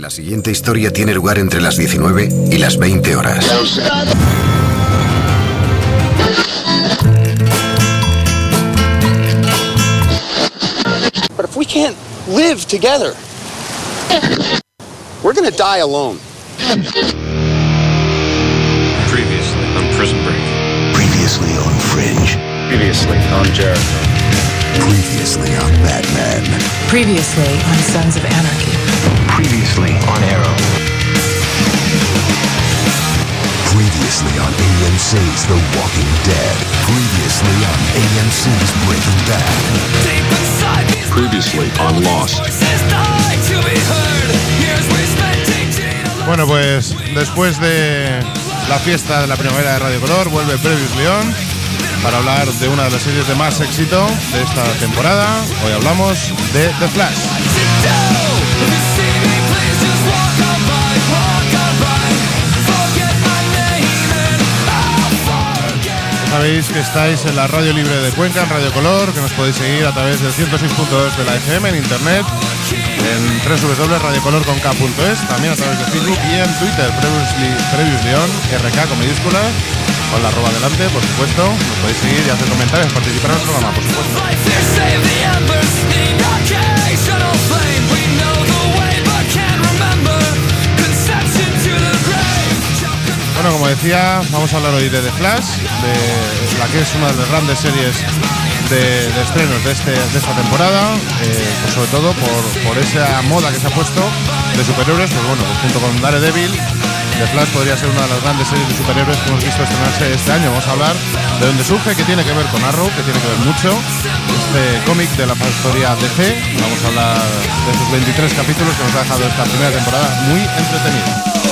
La siguiente historia tiene lugar entre las 19 y las 20 horas. But if we can't live together, we're gonna die alone. Previously on Prison Break. Previously on Fringe. Previously on Jericho. Previously on Batman. Previously on Sons of Anarchy. Previously on Arrow. Previously on AMC's The Walking Dead. Previously on AMC's Breaking Bad. Previously on Lost. Bueno, pues después de la fiesta de la primavera de Radio Color, vuelve Previously On para hablar de una de las series de más éxito de esta temporada. Hoy hablamos de The Flash. Sabéis que estáis en la radio libre de Cuenca, en Radio Color, que nos podéis seguir a través del 106.2 de la FM en internet, en www.radiocolor.k.es, también a través de Facebook y en Twitter, Previously On, RK con mayúsculas, con la arroba delante, por supuesto. Nos podéis seguir y hacer comentarios, participar en el programa, por supuesto. Bueno, como decía, vamos a hablar hoy de The Flash, de la que es una de las grandes series de estrenos de esta temporada, pues sobre todo por esa moda que se ha puesto de superhéroes. Pues bueno, pues junto con Daredevil, The Flash podría ser una de las grandes series de superhéroes que hemos visto estrenarse este año. Vamos a hablar de dónde surge, que tiene que ver con Arrow, que tiene que ver mucho, este cómic de la factoría DC. Vamos a hablar de esos 23 capítulos que nos ha dejado esta primera temporada muy entretenida.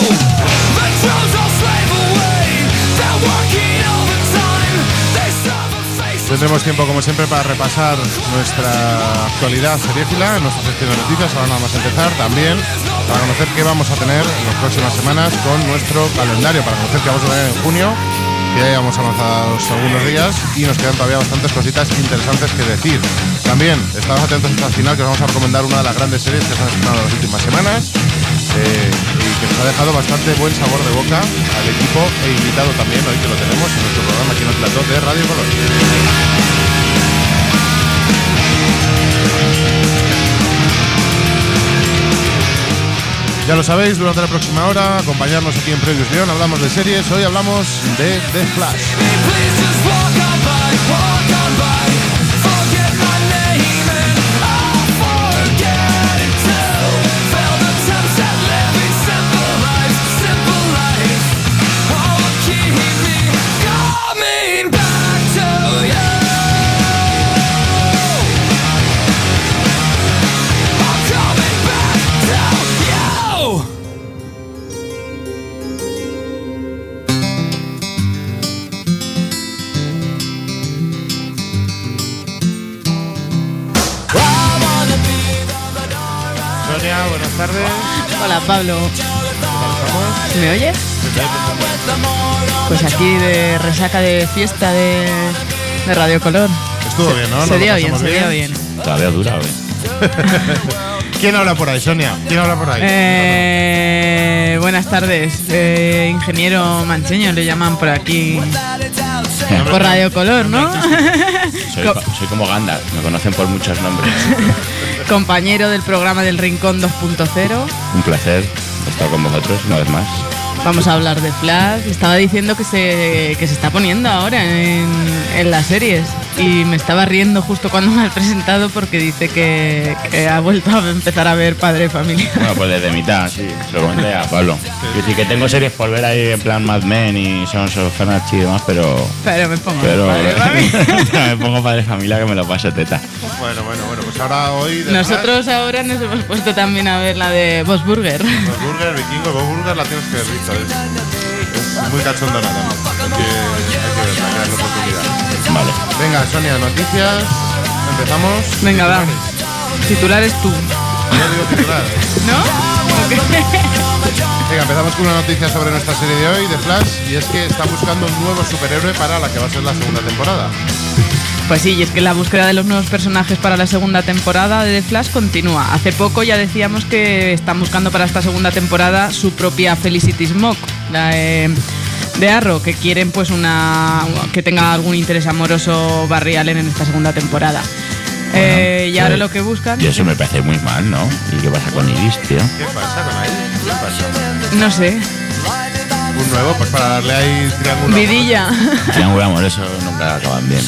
Tendremos tiempo, como siempre, para repasar nuestra actualidad seriéfila en nuestra sección de noticias. Ahora nada más empezar, también para conocer qué vamos a tener en las próximas semanas con nuestro calendario, para conocer qué vamos a tener en junio, que ya hayamos avanzado algunos días y nos quedan todavía bastantes cositas interesantes que decir. También estamos atentos hasta el final, que os vamos a recomendar una de las grandes series que se han estrenado en las últimas semanas y que nos ha dejado bastante buen sabor de boca al equipo e invitado también, hoy que lo tenemos en nuestro programa aquí en el plató de Radio Color. Ya lo sabéis, durante la próxima hora, acompañarnos aquí en Previously On, hablamos de series, hoy hablamos de The Flash. Buenas tardes. Hola, Pablo. ¿Me oyes? Pues aquí de resaca de fiesta de Radio Color. Estuvo bien, ¿no? Se dio bien. Todavía dura, ¿eh? ¿Quién habla por ahí, Sonia? ¿Quién habla por ahí? Buenas tardes. Ingeniero Mancheño le llaman por aquí. Por Radio Color, ¿no? Soy como Gandalf, me conocen por muchos nombres. Compañero del programa del Rincón 2.0. Un placer estar con vosotros una vez más. Vamos a hablar de Flash. Estaba diciendo que se está poniendo ahora en las series. Y me estaba riendo justo cuando me has presentado porque dice que ha vuelto a empezar a ver Padre de Familia. Bueno, pues desde mitad, sí. Se lo comenté a Pablo. Es decir, que tengo series por ver ahí en plan Mad Men y Sons of Anarchy y demás, pero me pongo Padre de Familia. Me pongo Padre de Familia, que me lo paso teta. Bueno, pues ahora hoy... Nosotros ahora nos hemos puesto también a ver la de Bob's Burger. Bob's Burger, Vikingo, Bob's Burger la tienes que ver, Víctor. Es muy cachondona también. Hay que verla, que darle oportunidad. Vale. Venga, Sonia, noticias. Empezamos. Venga, va. Titulares tú. Ya digo titular. ¿No? ¿O qué? Venga, empezamos con una noticia sobre nuestra serie de hoy, de Flash, y es que está buscando un nuevo superhéroe para la que va a ser la segunda temporada. Pues sí, y es que la búsqueda de los nuevos personajes para la segunda temporada de The Flash continúa. Hace poco ya decíamos que están buscando para esta segunda temporada su propia Felicity Smoke, la de Arrow, que quieren pues que tenga algún interés amoroso Barry Allen en esta segunda temporada. Bueno, y ahora lo que buscan... Y eso me parece muy mal, ¿no? ¿Y qué pasa con Iris, tío? ¿Qué pasa con él? ¿Qué pasa? No sé. Un nuevo, pues para darle ahí triángulo. Vidilla. Triángulo amoroso nunca acaban bien.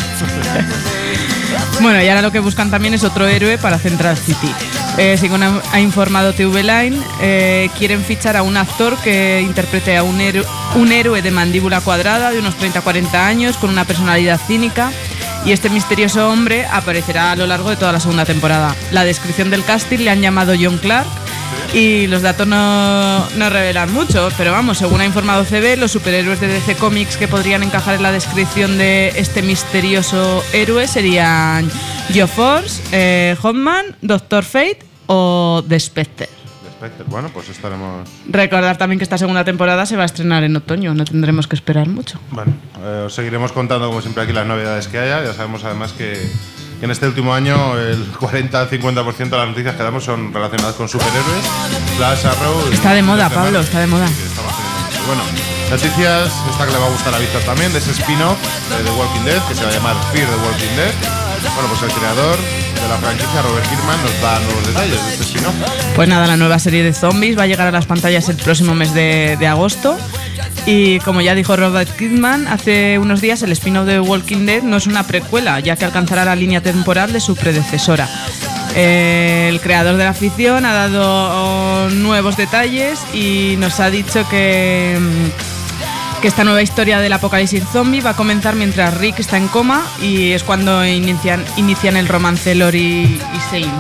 Bueno, y ahora lo que buscan también es otro héroe para Central City. Según ha informado TV Line, quieren fichar a un actor que interprete a un héroe de mandíbula cuadrada de unos 30-40 años con una personalidad cínica, y este misterioso hombre aparecerá a lo largo de toda la segunda temporada. La descripción del casting le han llamado John Clark y los datos no revelan mucho, pero vamos, según ha informado CB, los superhéroes de DC Comics que podrían encajar en la descripción de este misterioso héroe serían Geoforce, Hotman, Doctor Fate o The Spectre. Bueno, pues estaremos... Recordar también que esta segunda temporada se va a estrenar en otoño, no tendremos que esperar mucho. Bueno, os seguiremos contando como siempre aquí las novedades que haya. Ya sabemos además que en este último año el 40-50% de las noticias que damos son relacionadas con superhéroes. Flash, Arrow... Está de moda, Pablo, está de moda. Bueno, noticias, esta que le va a gustar a Víctor también, de ese spin-off de The Walking Dead, que se va a llamar Fear the Walking Dead. Bueno, pues el creador de la franquicia, Robert Kirkman, nos da nuevos detalles de este spin-off. Pues nada, la nueva serie de zombies va a llegar a las pantallas el próximo mes de agosto. Y como ya dijo Robert Kirkman hace unos días, el spin-off de The Walking Dead no es una precuela, ya que alcanzará la línea temporal de su predecesora. El creador de la ficción ha dado nuevos detalles y nos ha dicho que esta nueva historia del apocalipsis zombie va a comenzar mientras Rick está en coma, y es cuando inician el romance Lori y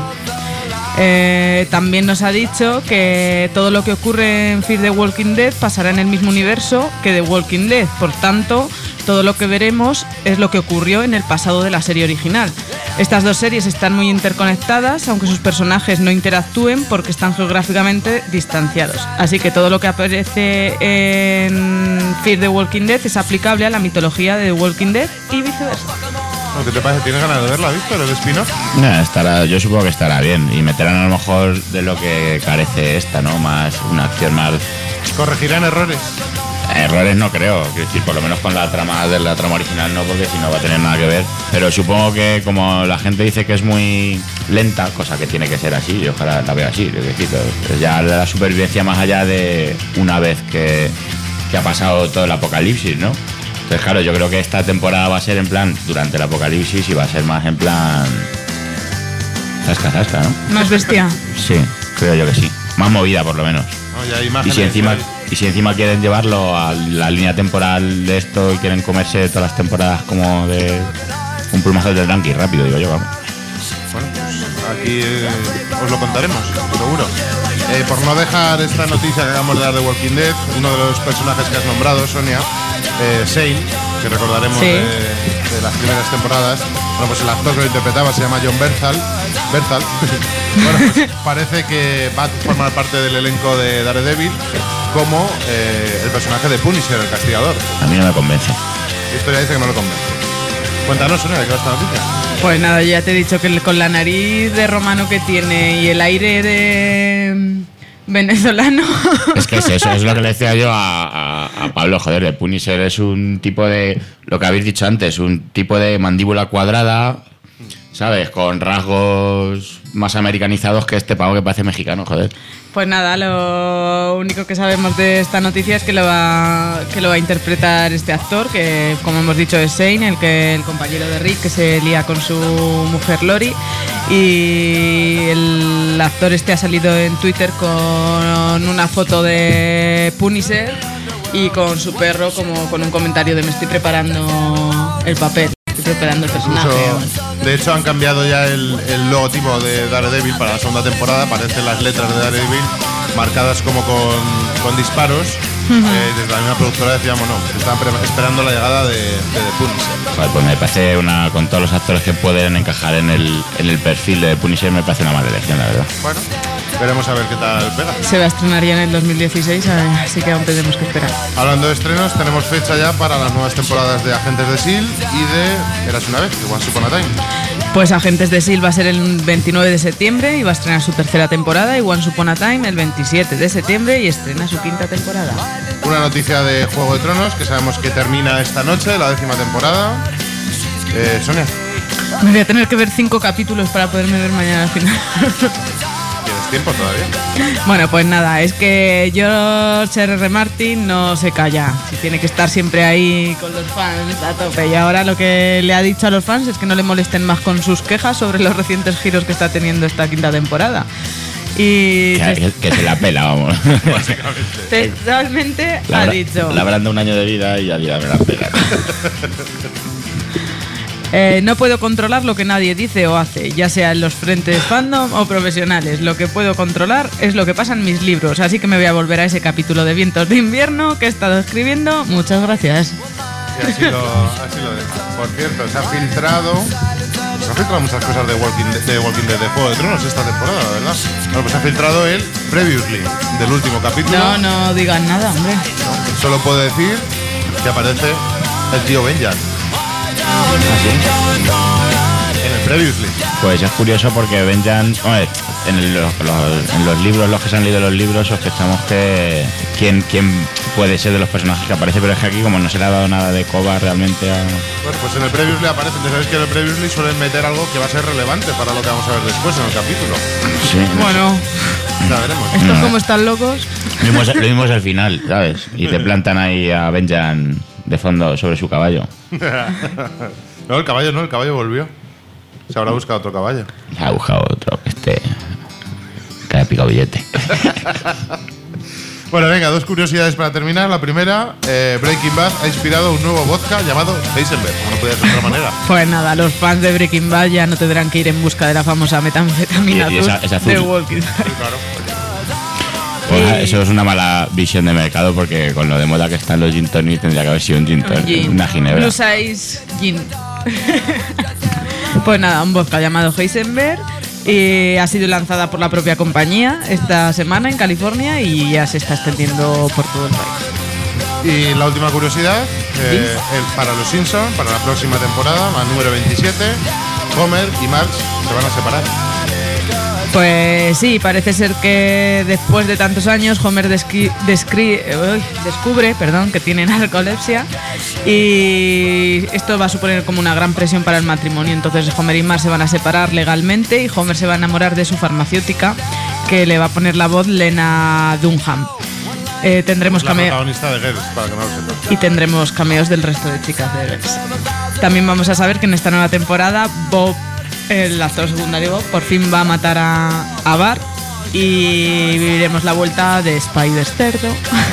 Shane. También nos ha dicho que todo lo que ocurre en Fear the Walking Dead pasará en el mismo universo que The Walking Dead, por tanto todo lo que veremos es lo que ocurrió en el pasado de la serie original. Estas dos series están muy interconectadas, aunque sus personajes no interactúen porque están geográficamente distanciados. Así que todo lo que aparece en Fear the Walking Dead es aplicable a la mitología de The Walking Dead y viceversa. ¿Qué te parece? ¿Tienes ganas de verla, Víctor, el spin-off? Yo supongo que estará bien, y meterán a lo mejor de lo que carece esta, ¿no? Más una acción más... ¿Corregirán errores? Errores no creo, quiero decir, por lo menos con la trama original no, porque si no va a tener nada que ver. Pero supongo que como la gente dice que es muy lenta, cosa que tiene que ser así, y ojalá la vea así, es decir, ya la supervivencia más allá de una vez que ha pasado todo el apocalipsis, ¿no? Entonces claro, yo creo que esta temporada va a ser en plan durante el apocalipsis, y va a ser más en plan zasca, ¿no? Más bestia. Sí, creo yo que sí, más movida por lo menos. No, ya hay imágenes, y si encima quieren llevarlo a la línea temporal de esto y quieren comerse todas las temporadas como de un plumazo de ranking rápido, digo yo, vamos. Bueno, pues aquí os lo contaremos, seguro. Por no dejar esta noticia que acabamos de dar de Walking Dead, uno de los personajes que has nombrado, Sonia, Shane, que recordaremos sí, de las primeras temporadas. Bueno, pues el actor que lo interpretaba se llama John Bernthal. Bueno, pues parece que va a formar parte del elenco de Daredevil como el personaje de Punisher, el castigador. A mí no me convence. La historia dice que no lo convence. Cuéntanos, Sonia, ¿de qué va esta noticia? Pues nada, yo ya te he dicho que con la nariz de romano que tiene y el aire de venezolano. Es que eso es lo que le decía yo a Pablo, joder, el Punisher es un tipo de, lo que habéis dicho antes, un tipo de mandíbula cuadrada, ¿sabes? Con rasgos más americanizados que este pavo que parece mexicano, joder. Pues nada, lo único que sabemos de esta noticia es que lo va a interpretar este actor, que como hemos dicho es Shane, el compañero de Rick, que se lía con su mujer Lori. Y el actor este ha salido en Twitter con una foto de Punisher y con su perro, como con un comentario de me estoy preparando el papel, estoy preparando el personaje. De hecho, han cambiado ya el logotipo de Daredevil para la segunda temporada. Aparecen las letras de Daredevil marcadas como con disparos. Desde la misma productora decíamos, no, estaban esperando la llegada de Punisher. Vale, pues me parece con todos los actores que pueden encajar en el perfil de Punisher, me parece una mala elección, la verdad. Bueno, Veremos a ver qué tal pega. Se va a estrenar ya en el 2016, así que aún tenemos que esperar. Hablando de estrenos, tenemos fecha ya para las nuevas temporadas de Agentes de S.H.I.E.L.D. y de Érase una vez, de Once Upon a Time. Pues Agentes de S.H.I.E.L.D. va a ser el 29 de septiembre y va a estrenar su tercera temporada, y Once Upon a Time el 27 de septiembre y estrena su quinta temporada. Una noticia de Juego de Tronos, que sabemos que termina esta noche, la 10ª temporada. Sonia, Me voy a tener que ver 5 capítulos para poderme ver mañana al final. ¿tienes tiempo todavía? Bueno, pues nada, es que George R.R. Martin no se calla. Si tiene que estar siempre ahí con los fans a tope. Y ahora lo que le ha dicho a los fans es que no le molesten más con sus quejas sobre los recientes giros que está teniendo esta quinta temporada. Y Que se la pela, vamos. textualmente ha dicho: Le habrán dado un año de vida y ya me la pela. no puedo controlar lo que nadie dice o hace, ya sea en los frentes fandom o profesionales. Lo que puedo controlar es lo que pasa en mis libros, así que me voy a volver a ese capítulo de Vientos de Invierno que he estado escribiendo. Muchas gracias. Y así lo dejo. Por cierto, se ha filtrado muchas cosas de Walking Dead, de Juego de Tronos esta temporada, la verdad. Bueno, pues se ha filtrado el Previously del último capítulo. No digan nada, hombre. Solo puedo decir que aparece el tío Benjan en el Previously. Pues es curioso porque Benjan, hombre, en los libros, los que se han leído los libros, sospechamos que quién puede ser de los personajes que aparece, pero es que aquí, como no se le ha dado nada de coba realmente a... Bueno, pues en el Previously aparece. Ya sabéis que en el Previously suelen meter algo que va a ser relevante para lo que vamos a ver después en el capítulo. Sí. Bueno, Ya veremos. estos como están locos. Lo vimos al final, ¿sabes? Y te plantan ahí a Benjan de fondo sobre su caballo. No, el caballo volvió. Se habrá buscado otro caballo. Se ha buscado otro que haya picado billete. Bueno, venga, 2 curiosidades para terminar. La primera, Breaking Bad ha inspirado un nuevo vodka llamado Heisenberg, como no podía ser de otra manera. Pues nada, los fans de Breaking Bad ya no tendrán que ir en busca de la famosa metanfetamina Y esa azul. de Walking Dead. Sí, claro. Pues eso es una mala visión de mercado, porque con lo de moda que están los gin tonic tendría que haber sido un gin tonic, Gin. una ginebra. Blue Size Gin. Pues nada, un vodka llamado Heisenberg, y ha sido lanzada por la propia compañía esta semana en California y ya se está extendiendo por todo el país. Y la última curiosidad, para los Simpsons, para la próxima temporada, la número 27, Homer y Marge se van a separar. Pues sí, parece ser que después de tantos años Homer descubre que tiene narcolepsia, y esto va a suponer como una gran presión para el matrimonio. Entonces Homer y Marge se van a separar legalmente y Homer se va a enamorar de su farmacéutica, que le va a poner la voz Lena Dunham. Tendremos La cameos protagonista de Girls, para que no lo sepas. y tendremos cameos del resto de chicas de Girls. También vamos a saber que en esta nueva temporada Bob, el actor secundario Bob, por fin va a matar a Bart, y viviremos la vuelta de Spider Cerdo.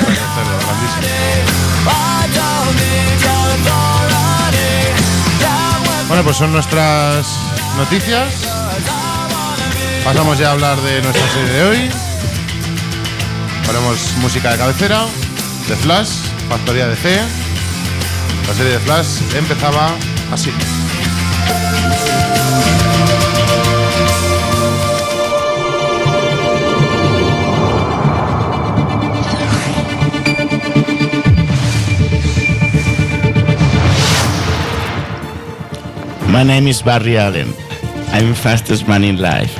Bueno, pues son nuestras noticias. Pasamos ya a hablar de nuestra serie de hoy. Ponemos música de cabecera, de Flash, Factoría DC. La serie de Flash empezaba así. My name is Barry Allen. I'm fastest man in life.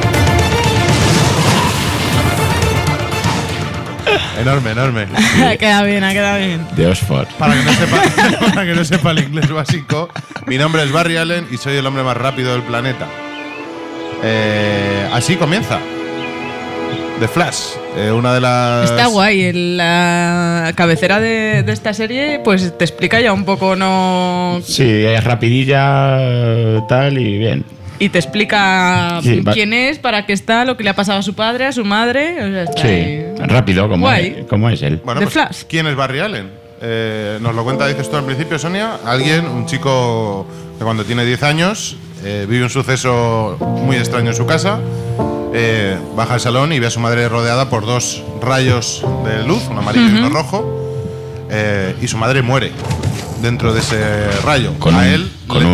Enorme, enorme. Queda bien. De Oxford. Para que no sepa el inglés básico, mi nombre es Barry Allen y soy el hombre más rápido del planeta. Así comienza The Flash, una de las... Está guay. La cabecera de esta serie pues te explica ya un poco, ¿no? Sí, es rapidilla, tal, y bien. Y te explica Sí, quién es, para qué está, lo que le ha pasado a su padre, a su madre. O sea, está Sí, ahí. rápido, como Guay. es él. Bueno, The pues, Flash. ¿quién es Barry Allen? Nos lo cuenta, dices tú al principio, Sonia. Un chico que cuando tiene 10 años vive un suceso muy extraño en su casa. Baja al salón y ve a su madre rodeada por 2 rayos de luz, uno amarillo y uno rojo, y su madre muere dentro de ese rayo.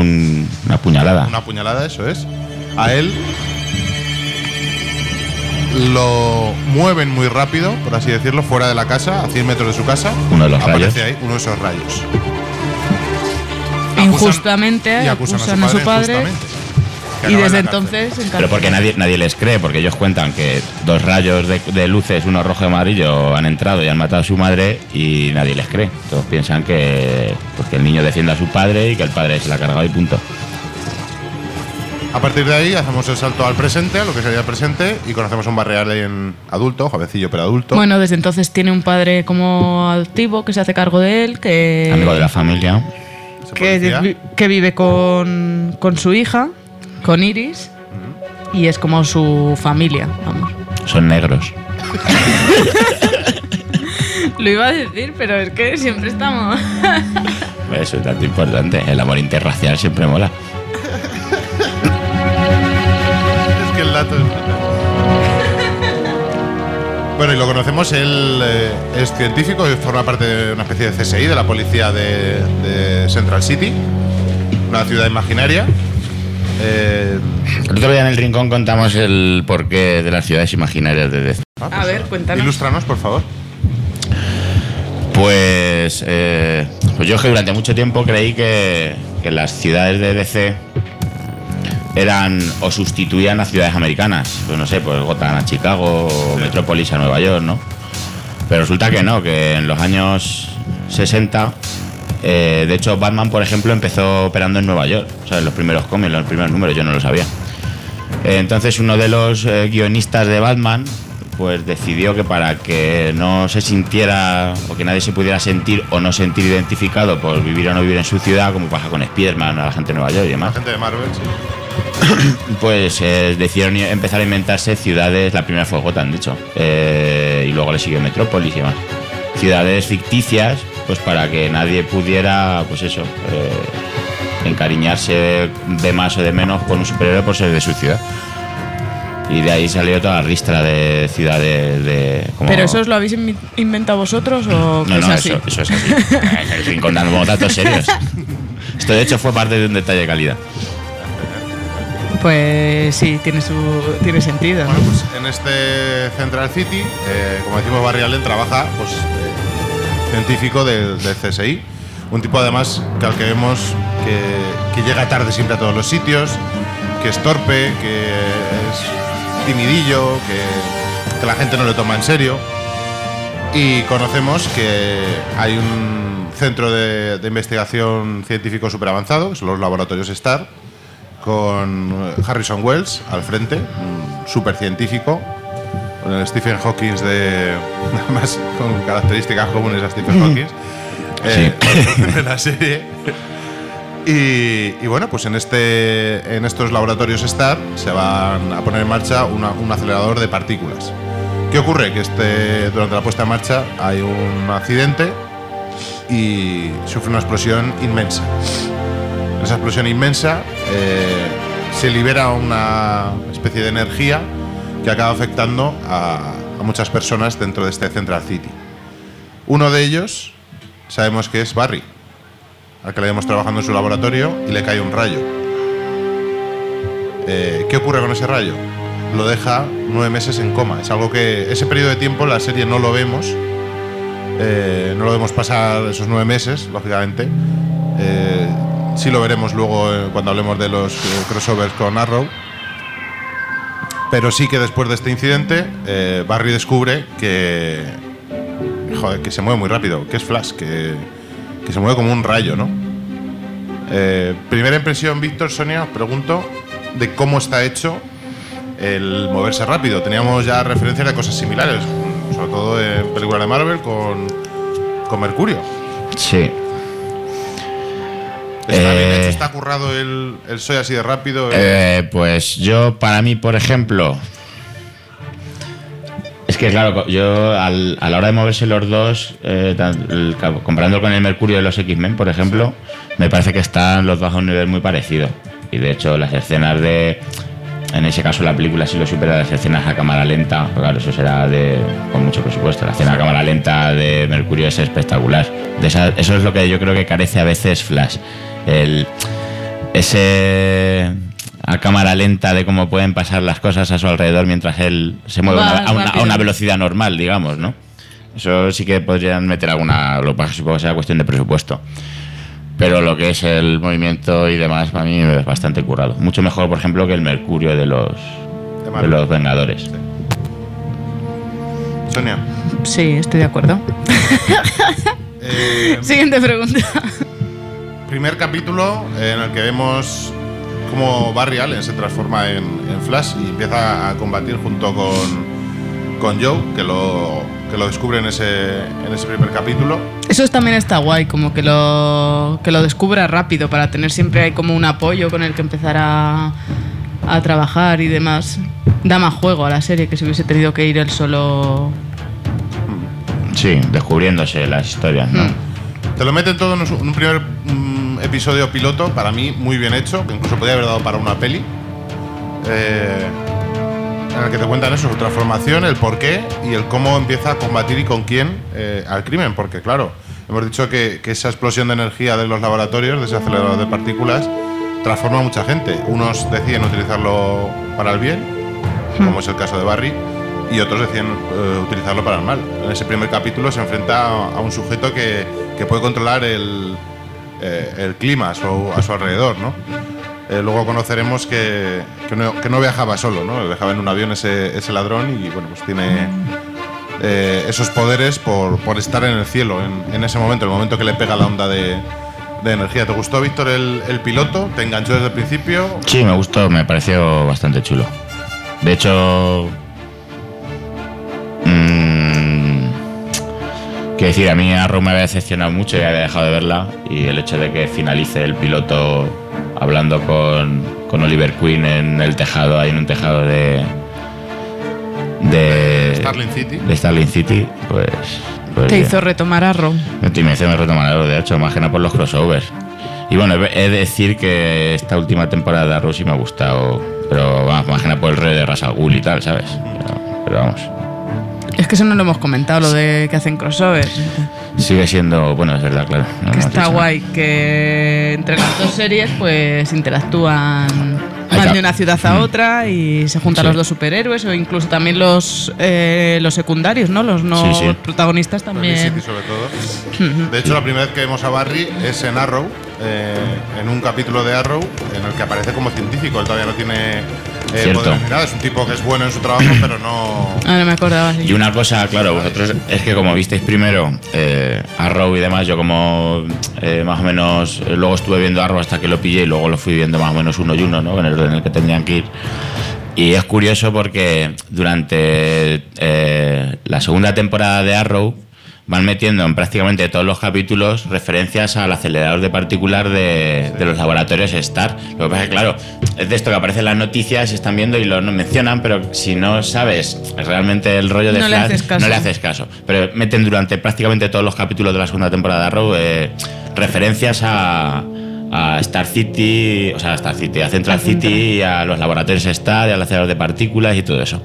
Una puñalada. Una puñalada, eso es. A él lo mueven muy rápido, por así decirlo, fuera de la casa, a 100 metros de su casa. Uno de los aparece rayos. ahí uno de esos rayos. Injustamente Y acusan acusan a su padre. injustamente, que Y acaba en desde la cárcel. entonces. Pero porque nadie les cree, porque ellos cuentan que 2 rayos de luces, uno rojo y amarillo, han entrado y han matado a su madre y nadie les cree. Todos piensan que el niño defiende a su padre y que el padre se la ha cargado y punto. A partir de ahí hacemos el salto al presente, a lo que sería el presente, y conocemos a un Barry Allen adulto, jovencillo pero adulto. Bueno, desde entonces tiene un padre como adoptivo que se hace cargo de él, que, Amigo de la familia. que vive con su hija, con Iris, y es como su familia, vamos. Son negros. Lo iba a decir, pero es que siempre estamos... Eso es tanto importante. El amor interracial siempre mola. Es que el dato es... Bueno, y lo conocemos, él es científico y forma parte de una especie de CSI, de la policía de Central City, una ciudad imaginaria. El otro día en el Rincón contamos el porqué de las ciudades imaginarias de DC. A ver, cuéntanos. Ilústranos, por favor. Pues yo que durante mucho tiempo creí que las ciudades de DC eran o sustituían a ciudades americanas. Pues no sé, pues Gotham a Chicago o Metrópolis a Nueva York, ¿no? Pero resulta que no, que en los años 60, de hecho Batman, por ejemplo, empezó operando en Nueva York. O sea, en los primeros cómics, los primeros números, yo no lo sabía. Entonces uno de los guionistas de Batman pues decidió que para que no se sintiera o que nadie se pudiera sentir o no sentir identificado por vivir o no vivir en su ciudad, como pasa con Spiderman, a la gente de Nueva York y demás, La gente de Marvel, sí. pues decidieron empezar a inventarse ciudades. La primera fue Gotham, de hecho, y luego le siguió Metrópolis y demás. Ciudades ficticias, pues para que nadie pudiera, pues eso, encariñarse de más o de menos con un superhéroe por ser de su ciudad. Y de ahí salió toda la ristra de ciudades de... Como... ¿Pero eso os lo habéis inventado vosotros o No, es no, así? eso es así. Sin contar como datos serios. Esto de hecho fue parte de un detalle de calidad. Pues sí, tiene sentido. Bueno, pues en este Central City, como decimos, Barry Allen trabaja, pues, científico del CSI. Un tipo además que al que vemos que llega tarde siempre a todos los sitios, que es torpe, que es timidillo, que la gente no le toma en serio. Y conocemos que hay un centro de investigación científico súper avanzado, que son los laboratorios STAR, con Harrison Wells al frente, un súper científico, con el Stephen Hawking nada más con características comunes a Stephen Hawking, de la serie. Y bueno, pues en estos laboratorios STAR se van a poner en marcha un acelerador de partículas. ¿Qué ocurre? Que durante la puesta en marcha hay un accidente y sufre una explosión inmensa. En esa explosión inmensa se libera una especie de energía que acaba afectando a muchas personas dentro de este Central City. Uno de ellos sabemos que es Barry, al que le vemos trabajando en su laboratorio y le cae un rayo. ¿Qué ocurre con ese rayo? Lo deja 9 meses en coma. Es algo que ese periodo de tiempo en la serie no lo vemos. No lo vemos pasar esos 9 meses, lógicamente. Sí lo veremos luego cuando hablemos de los crossovers con Arrow. Pero sí que después de este incidente, Barry descubre que se mueve muy rápido, que es Flash, que se mueve como un rayo, ¿no? Primera impresión, Víctor, Sonia, os pregunto de cómo está hecho el moverse rápido. Teníamos ya referencias de cosas similares, sobre todo en películas de Marvel con Mercurio. Sí. ¿Está bien hecho? ¿Está currado el soy así de rápido? Pues yo, para mí, por ejemplo, es que claro, yo a la hora de moverse los dos, comparándolo con el Mercurio de los X-Men, por ejemplo, me parece que están los dos a un nivel muy parecido. Y de hecho las escenas en ese caso la película sí lo supera, las escenas a cámara lenta, claro, eso será con mucho presupuesto. La escena a cámara lenta de Mercurio es espectacular. Eso es lo que yo creo que carece a veces Flash. a cámara lenta de cómo pueden pasar las cosas a su alrededor mientras él se mueve a una velocidad normal, digamos, ¿no? Eso sí que podrían meter alguna, lo que pasa supongo que sea cuestión de presupuesto. Pero lo que es el movimiento y demás, para mí es bastante currado. Mucho mejor, por ejemplo, que el Mercurio de los Vengadores. Sí. Sonia. Sí, estoy de acuerdo. Siguiente pregunta. Primer capítulo en el que vemos cómo Barry Allen se transforma en Flash y empieza a combatir junto con Joe, que lo descubre en ese primer capítulo. Eso también está guay, como que lo descubra rápido para tener siempre ahí como un apoyo con el que empezar a trabajar y demás. Da más juego a la serie que si hubiese tenido que ir él solo. Sí, descubriéndose las historias, ¿no? Te lo meten todo en un primer episodio piloto, para mí muy bien hecho, que incluso podría haber dado para una peli. En el que te cuentan eso, su transformación, el porqué y el cómo empieza a combatir y con quién al crimen. Porque claro, hemos dicho que esa explosión de energía de los laboratorios, de ese acelerador de partículas, transforma a mucha gente. Unos deciden utilizarlo para el bien, como es el caso de Barry, y otros deciden utilizarlo para el mal. En ese primer capítulo se enfrenta a un sujeto que puede controlar el clima a su alrededor, ¿no? Luego conoceremos que no viajaba solo, ¿no? Viajaba en un avión ese ladrón y bueno, pues tiene esos poderes por estar en el cielo en ese momento, el momento que le pega la onda de energía. ¿Te gustó, Víctor, el piloto? ¿Te enganchó desde el principio? Sí, me gustó, me pareció bastante chulo. De hecho, quiero decir, a mí Arrow me había decepcionado mucho y había dejado de verla, y el hecho de que finalice el piloto hablando con Oliver Queen en el tejado, ahí en un tejado de Starling City, pues te hizo retomar Arrow. Me hizo retomar Arrow, de hecho, más que nada por los crossovers. Y bueno, he de decir que esta última temporada de Arrow sí me ha gustado, pero vamos, más que nada por el rey de Ra's al Ghul y tal, ¿sabes? Pero vamos. Es que eso no lo hemos comentado, lo de que hacen crossovers. Sigue siendo, bueno, es verdad, claro. Que está guay, que entre las dos series pues interactúan, van de una ciudad a otra y se juntan los dos superhéroes, o incluso también los secundarios, ¿no? Los protagonistas también. Sí, sobre todo. De hecho, la primera vez que vemos a Barry es en Arrow, en un capítulo de Arrow en el que aparece como científico. Él todavía no tiene poderes ni nada. Es un tipo que es bueno en su trabajo, pero no... No me acordaba así. Y una cosa, claro, vosotros es que como visteis primero Arrow y demás, yo como más o menos luego estuve viendo Arrow hasta que lo pillé y luego lo fui viendo más o menos uno y uno, ¿no? En el orden en el que tendrían que ir. Y es curioso porque durante la segunda temporada de Arrow van metiendo en prácticamente todos los capítulos referencias al acelerador de partículas de los laboratorios Star. Lo que pasa es que, claro, es de esto que aparece en las noticias, se están viendo y lo mencionan, pero si no sabes realmente el rollo de Flash, no le haces caso. Pero meten durante prácticamente todos los capítulos de la segunda temporada de Arrow referencias a Star City, o sea, a Star City, a Central City, a los laboratorios Star, al acelerador de partículas y todo eso.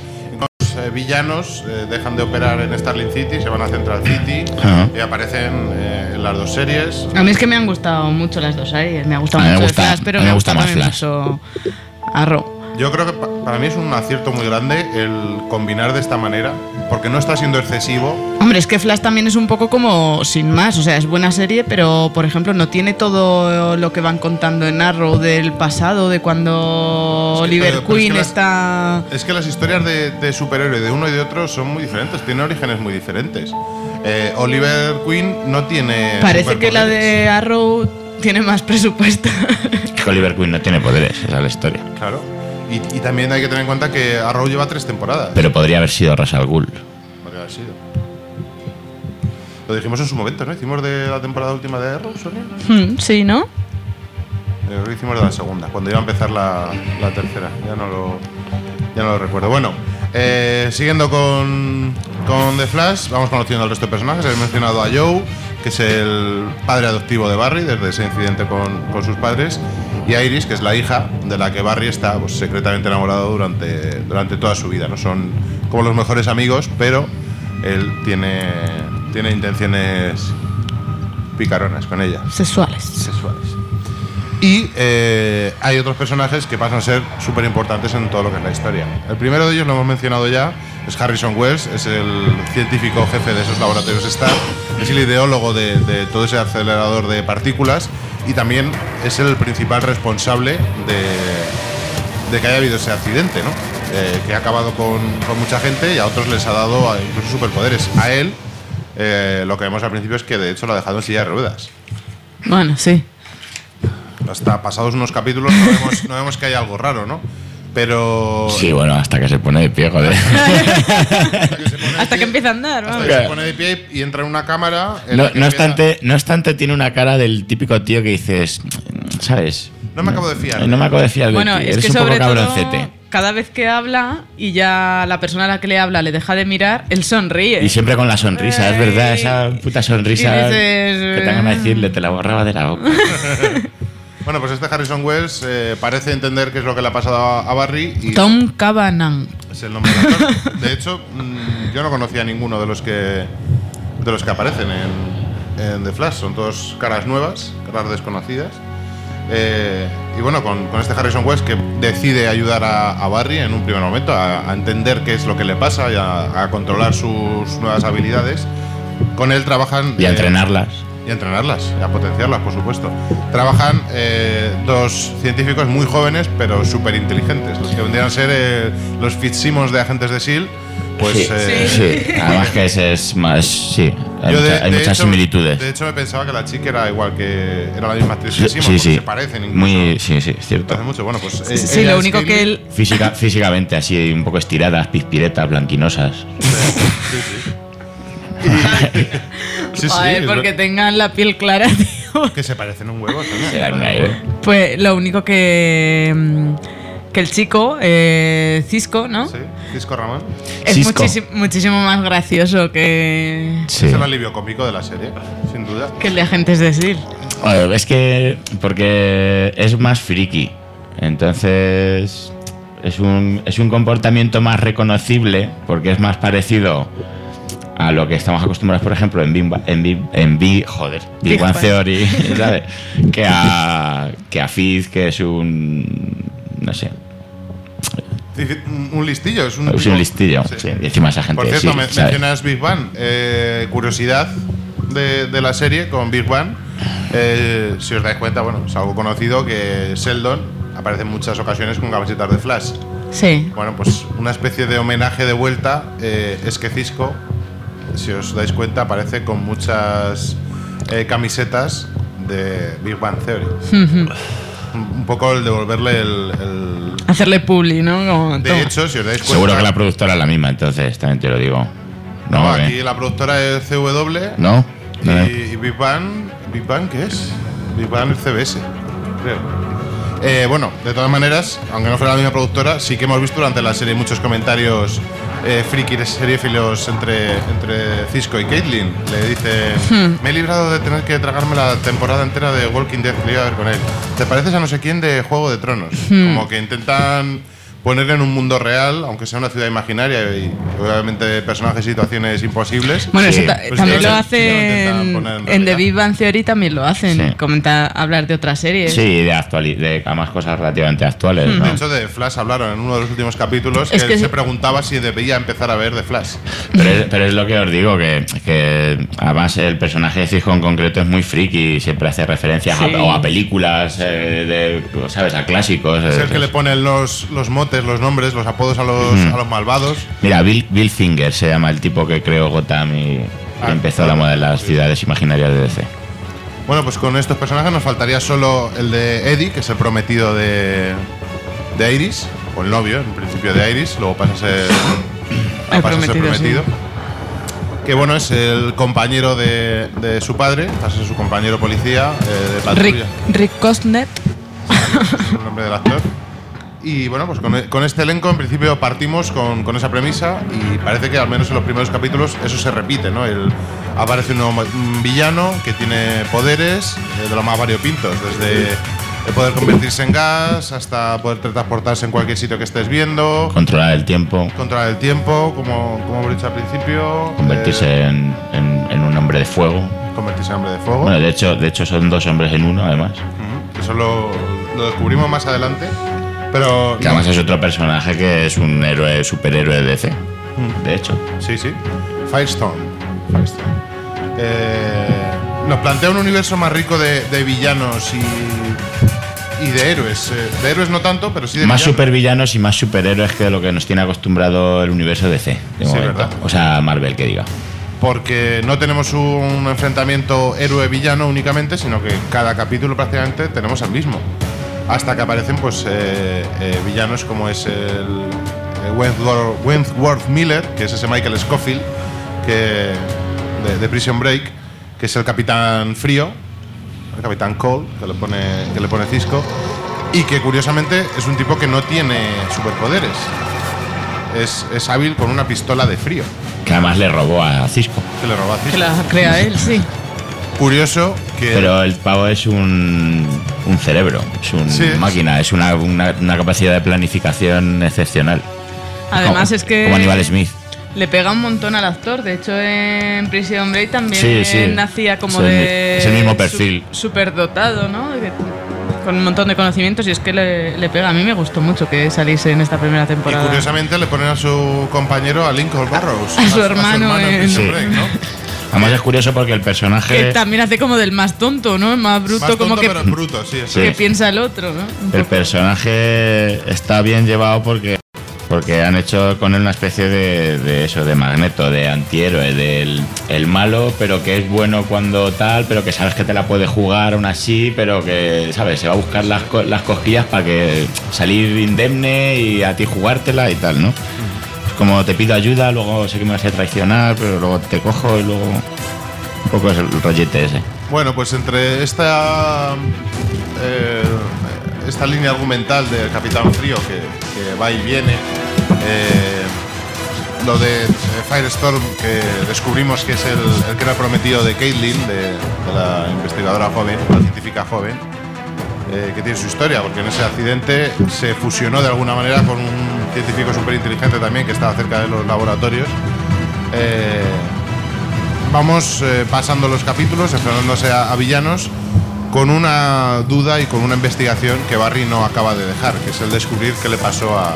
Villanos dejan de operar en Starling City, se van a Central City y aparecen en las dos series. A mí es que me han gustado mucho las dos series, me ha gustado mucho Flash, pero me gusta más mucho Arrow. Yo creo que para mí es un acierto muy grande el combinar de esta manera, porque no está siendo excesivo. Hombre, es que Flash también es un poco como sin más, o sea, es buena serie, pero por ejemplo no tiene todo lo que van contando en Arrow del pasado, de cuando Oliver Queen está... Es que las historias de superhéroe de uno y de otro son muy diferentes, tienen orígenes muy diferentes. Oliver Queen no tiene... Parece que la de Arrow tiene más presupuesto. Es que Oliver Queen no tiene poderes, esa es la historia. Claro. Y también hay que tener en cuenta que Arrow lleva 3 temporadas. Pero podría haber sido Ra's al Ghul. Podría haber sido. Lo dijimos en su momento, ¿no? Hicimos de la temporada última de Arrow, Sonia. Sí, ¿no? Lo hicimos de la segunda, cuando iba a empezar la tercera. Ya no lo recuerdo. Bueno, siguiendo con The Flash, vamos conociendo al resto de personajes. He mencionado a Joe, que es el padre adoptivo de Barry desde ese incidente con sus padres, y a Iris, que es la hija de la que Barry está pues, secretamente enamorado durante toda su vida, ¿no? Son como los mejores amigos, pero él tiene intenciones picaronas con ella. Sexuales. Y hay otros personajes que pasan a ser súper importantes en todo lo que es la historia. El primero de ellos, lo hemos mencionado ya, es Harrison Wells, es el científico jefe de esos laboratorios STAR, es el ideólogo de todo ese acelerador de partículas y también es el principal responsable de que haya habido ese accidente, ¿no? Que ha acabado con mucha gente y a otros les ha dado incluso superpoderes. A él, lo que vemos al principio es que de hecho lo ha dejado en silla de ruedas. Bueno, sí. Hasta pasados unos capítulos no vemos que haya algo raro, ¿no? Pero... Sí, bueno, hasta que se pone de pie, joder. Hasta que empieza a andar, hasta vamos. que se pone de pie y entra en una cámara... No obstante, tiene una cara del típico tío que dices, ¿sabes? No me acabo de fiar. No me acabo de fiar de Bueno, ti. es Eres que un poco sobre todo, cabroncete. cada vez que habla y ya la persona a la que le habla le deja de mirar, él sonríe. Y siempre con la sonrisa, es verdad, esa puta sonrisa Y dices, que te van a decirle, te la borraba de la boca. Bueno, pues este Harrison Wells parece entender qué es lo que le ha pasado a Barry. Y Tom Cavanagh. es el nombre del actor. De hecho, yo no conocía a ninguno de los que aparecen en The Flash. Son todos caras nuevas, caras desconocidas. Y bueno, con este Harrison Wells que decide ayudar a Barry en un primer momento a entender qué es lo que le pasa y a controlar sus nuevas habilidades. Con él trabajan... Y a entrenarlas. Y a entrenarlas, y a potenciarlas, por supuesto. Trabajan dos científicos muy jóvenes, pero súper inteligentes. Los que vendrían a ser los Fitzsimmons de Agentes de S.H.I.E.L.D. Pues, sí. Además que ese es más... Sí, hay, hay de muchas hecho, similitudes. De hecho, me pensaba que la chica era igual que... Era la misma actriz que Simmons, Sí, porque sí. se parecen incluso. Muy, sí, es cierto. Hace mucho. Bueno, pues... Sí, ella lo es único Kaylee. que él... Físicamente así, un poco estiradas, pispiretas, blanquinosas. Sí, Joder, es porque ver- tengan la piel clara, tío. Que se parecen un huevo también. Se dan un aire. Pues lo único que el chico, Cisco, ¿no? Sí, Cisco Ramón. Es Cisco. muchísimo más gracioso que Sí. Es el alivio cómico de la serie, sin duda. el de Agentes de S.H.I.E.L.D. Es que... Porque es más friki. Entonces... Es un comportamiento más reconocible porque es más parecido a lo que estamos acostumbrados, por ejemplo, en Big Big Bang Bang. Theory, ¿sabes? que a Fizz, que es un... no sé, Un listillo, es un... es un listillo. Sí. Sí, y encima esa gente... Por cierto, sí, ¿sabes? mencionas Big Bang. Curiosidad de la serie con Big Bang. Si os dais cuenta, bueno, es algo conocido que Sheldon aparece en muchas ocasiones con camisetas de Flash. Sí. Bueno, pues una especie de homenaje de vuelta es que Cisco, si os dais cuenta, aparece con muchas camisetas de Big Bang Theory. Un poco el devolverle el... Hacerle publi, ¿no? Como, De toma. hecho, si os dais cuenta... Seguro que la productora es la misma, entonces, también te lo digo. No, ¿eh? aquí la productora es CW. ¿No? Y Big Bang, ¿qué es? Big Bang es CBS, creo. Bueno, de todas maneras, aunque no fuera la misma productora, sí que hemos visto durante la serie muchos comentarios frikis, seriefilos entre Cisco y Caitlin. Le dice, me he librado de tener que tragarme la temporada entera de Walking Dead, quería ver con él. ¿Te pareces a no sé quién de Juego de Tronos? Como que intentan ponerle en un mundo real, aunque sea una ciudad imaginaria y obviamente personajes y situaciones imposibles. Bueno, Sí. eso Pues también sí, lo sí, hacen sí, poner en en The realidad. Big Bang Theory, también lo hacen. Sí. Hablar de otras series. Sí, de además cosas relativamente actuales, ¿no? De hecho, de Flash hablaron en uno de los últimos capítulos Es que que él sí. se preguntaba si debía empezar a ver de Flash. Pero es lo que os digo, que además el personaje de Cisco en concreto es muy friki y siempre hace referencias Sí. o a películas, ¿sabes? A clásicos. Es el que le ponen los motes, los nombres, los apodos a los malvados. Mira, Bill Finger se llama el tipo que creó Gotham y empezó la moda de las ciudades imaginarias de DC. Bueno, pues con estos personajes nos faltaría solo el de Eddie, que es el prometido de Iris, o el novio, en principio de Iris, luego pasa a ser prometido. Que bueno, es el compañero de su padre, pasa a ser su compañero policía de patrulla. Rick Costner. Es el nombre del actor. Y bueno, pues con este elenco en principio partimos con esa premisa y parece que al menos en los primeros capítulos eso se repite, ¿no? Aparece un villano que tiene poderes de los más variopintos, desde el poder convertirse en gas hasta poder transportarse en cualquier sitio que estés viendo, Controlar el tiempo, controlar el tiempo, como hemos dicho al principio, convertirse en un hombre de fuego. convertirse en hombre de fuego. Bueno, de hecho son dos hombres en uno, además. Ujú. eso lo descubrimos más adelante. Pero Que además es otro personaje que es un héroe, superhéroe de DC. De hecho. Sí. Firestorm. Nos plantea un universo más rico de villanos y de héroes. De héroes no tanto, pero sí de Más villanos. supervillanos y más superhéroes que lo que nos tiene acostumbrado el universo DC. De momento. ¿verdad? O sea, Marvel, que diga. Porque no tenemos un enfrentamiento héroe-villano únicamente, sino que cada capítulo prácticamente tenemos el mismo. Hasta que aparecen pues villanos como es el Wentworth Miller, que es ese Michael Scofield de Prison Break, que es el Capitán Frío, el Capitán Cold, que le pone Cisco, y que curiosamente es un tipo que no tiene superpoderes. Es hábil con una pistola de frío. Que además le robó a Cisco. Que le robó a Cisco. Que la crea él, sí. Curioso que... Pero el pavo es un cerebro, es una máquina, es una capacidad de planificación excepcional. Además como, es que... Como Aníbal Smith. Le pega un montón al actor. De hecho, en Prison Break también Sí. nacía como Es el mismo perfil. Súper dotado, ¿no? Con un montón de conocimientos, y es que le pega. A mí me gustó mucho que saliese en esta primera Y temporada. curiosamente le ponen a su compañero, a Lincoln Burrows. A su hermano en en- Prison Sí. Break, ¿no? Además es curioso porque el personaje... Que también hace como del más tonto, ¿no? El más bruto, Más como tonto, que, pero es bruto, sí. Sí. que piensa el otro, ¿no? Un El poco. personaje está bien llevado porque han hecho con él una especie de eso, de Magneto, de antihéroe, del el malo, pero que es bueno cuando tal, pero que sabes que te la puede jugar aún así, pero que, ¿sabes? Se va a buscar las cosquillas para que salir indemne y a ti jugártela y tal, ¿no? Es como te pido ayuda, luego sé que me vas a traicionar, pero luego te cojo y luego... Un poco es el rollete ese. Bueno, pues entre esta línea argumental del Capitán Frío que va y viene, lo de Firestorm, que descubrimos que es el que era prometido de Caitlin, de la investigadora joven, la científica joven, que tiene su historia, porque en ese accidente se fusionó de alguna manera con un científico súper inteligente también que estaba cerca de los laboratorios. Vamos pasando los capítulos, enfrentándose a villanos, con una duda y con una investigación que Barry no acaba de dejar, que es el descubrir qué le pasó a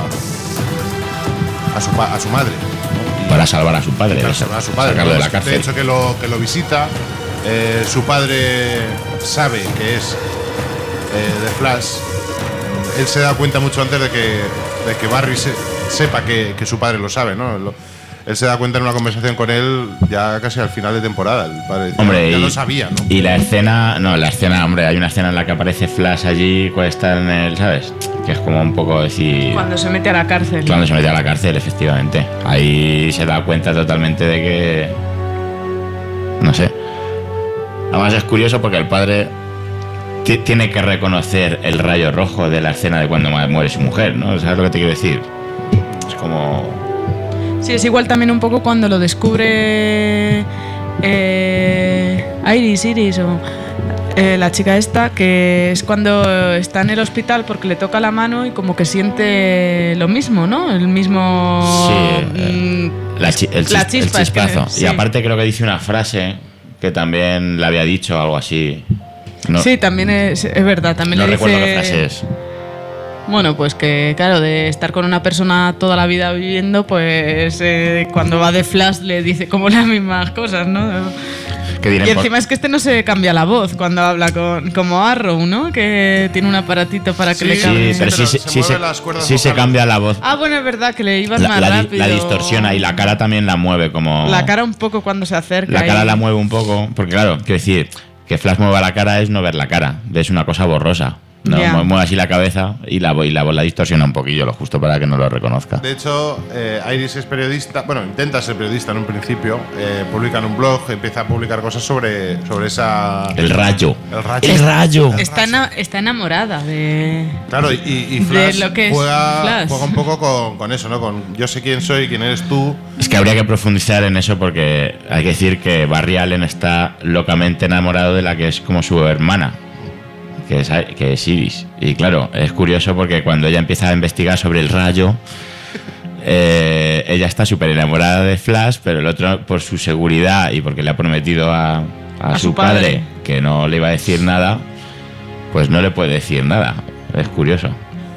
su madre. Para salvar a su padre. Para salvar a su padre. Sacarlo de la De cárcel. hecho, que lo visita. Su padre sabe que es de Flash. Él se da cuenta mucho antes de que Barry sepa que su padre lo sabe, ¿no? Él se da cuenta en una conversación con él ya casi al final de temporada. El padre decía, Hombre, ya lo sabía, ¿no? Y la escena, hombre, hay una escena en la que aparece Flash allí, cuando está en el, ¿sabes? Que es como un poco decir... Cuando se mete a la cárcel. Cuando se mete a la cárcel, efectivamente. Ahí se da cuenta totalmente de que... No sé. Además es curioso porque el padre tiene que reconocer el rayo rojo de la escena de cuando muere su mujer, ¿no? ¿Sabes lo que te quiero decir? Es como... Sí, es igual también un poco cuando lo descubre Iris o la chica esta, que es cuando está en el hospital porque le toca la mano y como que siente lo mismo, ¿no? El mismo... Sí, el chispa, es que- chispazo. sí. Y aparte creo que dice una frase que también le había dicho, algo así. No, Sí, también es verdad. También no le recuerdo dice... qué frase es. Bueno, pues que claro, de estar con una persona toda la vida viviendo, pues cuando va de Flash le dice como las mismas cosas, ¿no? Que diré Y por- encima es que este no se cambia la voz cuando habla como Arrow, ¿no? Que tiene un aparatito para que Sí, le cambie. Sí, pero pero sí, se sí, mueven las cuerdas sí se vocales. cambia la voz. Ah, bueno, es verdad que le ibas más rápido. La distorsiona y la cara también la mueve como... La cara un poco cuando se acerca. La cara y- la mueve un poco, porque claro, quiero decir, que Flash mueva la cara es no ver la cara, es una cosa borrosa. No, Ya. mueve así la cabeza y la voz la distorsiona un poquillo, lo justo para que no lo reconozca. De hecho, Iris es periodista, bueno, intenta ser periodista en un principio, publica en un blog, empieza a publicar cosas sobre esa... El rayo. El rayo. El rayo. Está enamorada de... Claro, y Flash lo que es juega Flash. un poco con eso, ¿no? Con yo sé quién soy, quién eres tú. Es que habría que profundizar en eso porque hay que decir que Barry Allen está locamente enamorado de la que es como su hermana, que es Iris. Y claro, es curioso porque cuando ella empieza a investigar sobre el rayo, ella está súper enamorada de Flash, pero el otro, por su seguridad y porque le ha prometido a su padre que no le iba a decir nada, pues no le puede decir nada. Es curioso.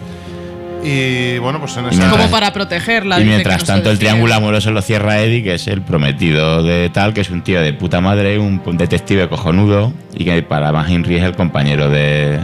Y bueno, pues en Y esa... mientras- Como para protegerla. Y dice mientras que no se tanto el desvíe. triángulo amoroso lo cierra Eddie, que es el prometido de tal, que es un tío de puta madre, un detective cojonudo, y que para más Henry es el compañero del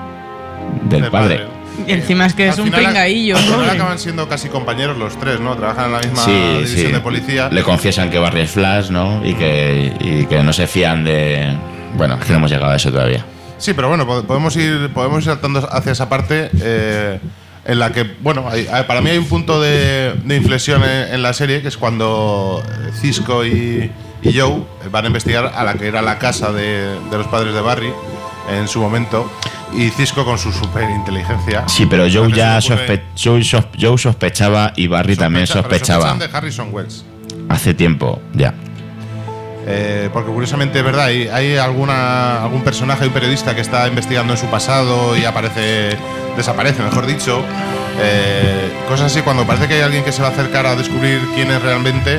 padre. Y encima es que es Al un final pingaillo. Al final pobre. acaban siendo casi compañeros los tres, ¿no? Trabajan en la misma Sí, división sí. de policía. Le confiesan que Barry es Flash, ¿no? Y que no se fían de... Bueno, es que no hemos llegado a eso todavía. Sí, pero bueno, podemos ir saltando hacia esa parte en la que, bueno, para mí hay un punto de inflexión en la serie, que es cuando Cisco y Joe van a investigar a la que era la casa de los padres de Barry en su momento, y Cisco con su superinteligencia. Sí, pero Joe Porque ya se le ocurre- Joe sospechaba y Barry también pero sospechaba. sospechan de Harrison Wells. Hace tiempo, ya. Porque curiosamente es verdad, hay algún personaje, un periodista que está investigando en su pasado y desaparece, mejor dicho. Cosas así, cuando parece que hay alguien que se va a acercar a descubrir quién es realmente,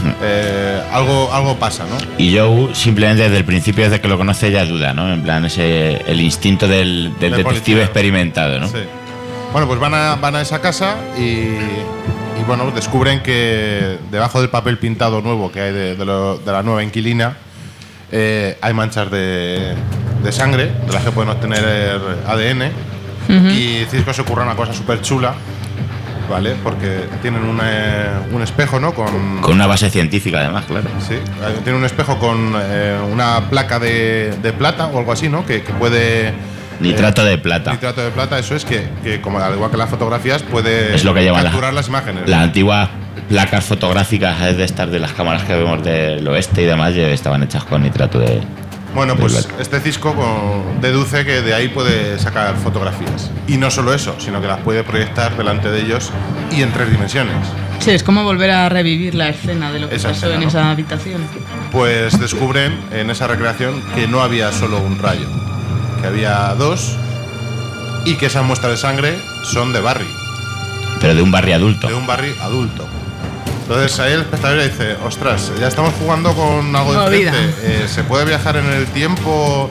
algo pasa, ¿no? Y Joe simplemente desde el principio, desde que lo conoce, ya duda, ¿no? En plan, el instinto del detective policía. experimentado, ¿no? Sí. Bueno, pues van a esa casa y bueno, descubren que debajo del papel pintado nuevo que hay de la nueva inquilina hay manchas de sangre, de las que pueden obtener ADN. Y Cisco se ocurre una cosa súper chula, ¿vale? Porque tienen un espejo, ¿no? Con una base científica, además, claro. Sí, tiene un espejo con una placa de plata o algo así, ¿no? Que puede... Nitrato de plata. Nitrato de plata, eso es que como al igual que las fotografías, puede Es lo que llevan capturar las imágenes. Las antiguas placas fotográficas de estas de las cámaras que vemos del oeste y demás estaban hechas con nitrato de... Bueno, de pues plata. este Cisco deduce que de ahí puede sacar fotografías. Y no solo eso, sino que las puede proyectar delante de ellos y en 3 dimensiones. Sí, es como volver a revivir la escena de lo que Esa pasó escena, en ¿no? esa habitación. Pues descubren en esa recreación que no había solo un rayo, que había 2 y que esas muestras de sangre son de Barry, Pero de un Barry adulto. de un Barry adulto. Entonces ahí el espectador dice, ostras, ya estamos jugando con algo Movida. diferente. ¿Se puede viajar en el tiempo?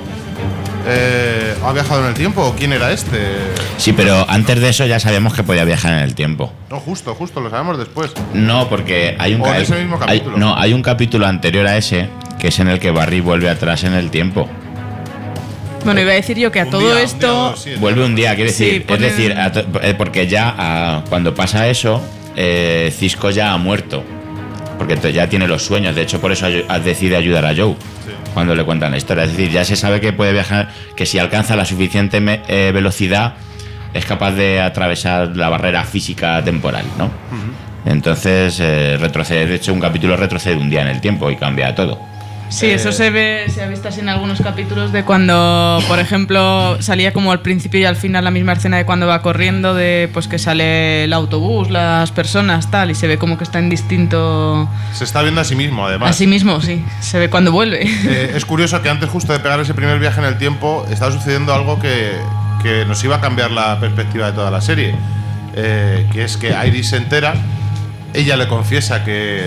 ¿Ha viajado en el tiempo? ¿O quién era este? Sí, pero antes de eso ya sabíamos que podía viajar en el tiempo. No, justo, lo sabemos después. No, porque hay un O en ese mismo capítulo. no, hay un capítulo anterior a ese que es en el que Barry vuelve atrás en el tiempo. Bueno, iba a decir yo que a Un todo día, esto... sí, Vuelve un día, quiere Sí, decir, ponen- es decir, porque ya cuando pasa eso, Cisco ya ha muerto, porque ya tiene los sueños. De hecho, por eso decide ayudar a Joe cuando le cuentan la historia. Es decir, ya se sabe que puede viajar, que si alcanza la suficiente velocidad es capaz de atravesar la barrera física temporal, ¿no? Entonces retrocede. De hecho, un capítulo retrocede un día en el tiempo y cambia todo. Sí, eso se ha visto así en algunos capítulos de cuando, por ejemplo, salía como al principio y al final la misma escena de cuando va corriendo, de pues que sale el autobús, las personas, tal, y se ve como que está en distinto... Se está viendo a sí mismo, además. A sí mismo, sí, se ve cuando vuelve. Es curioso que antes justo de pegar ese primer viaje en el tiempo estaba sucediendo algo que nos iba a cambiar la perspectiva de toda la serie, que es que Iris se entera, ella le confiesa que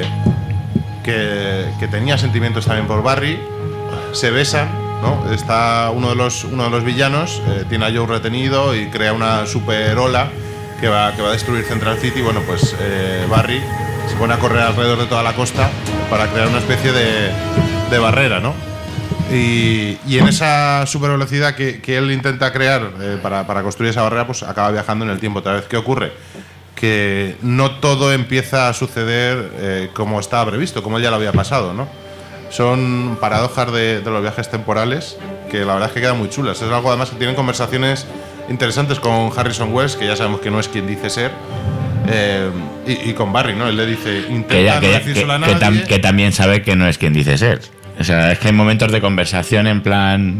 tenía sentimientos también por Barry, se besan, ¿no? Está uno de los villanos, tiene a Joe retenido y crea una super ola que va a destruir Central City. Bueno, pues Barry se pone a correr alrededor de toda la costa para crear una especie de barrera, ¿no? Y en esa super velocidad que él intenta crear para construir esa barrera, pues acaba viajando en el tiempo otra vez. ¿Qué ocurre? Que no todo empieza a suceder como estaba previsto, como él ya lo había pasado, ¿no? Son paradojas de los viajes temporales que la verdad es que quedan muy chulas. Es algo además que tienen conversaciones interesantes con Harrison Wells, que ya sabemos que no es quien dice ser, y con Barry, ¿no? Él le dice, intenta no decírselo a nadie. Que también sabe que no es quien dice ser. O sea, es que hay momentos de conversación en plan...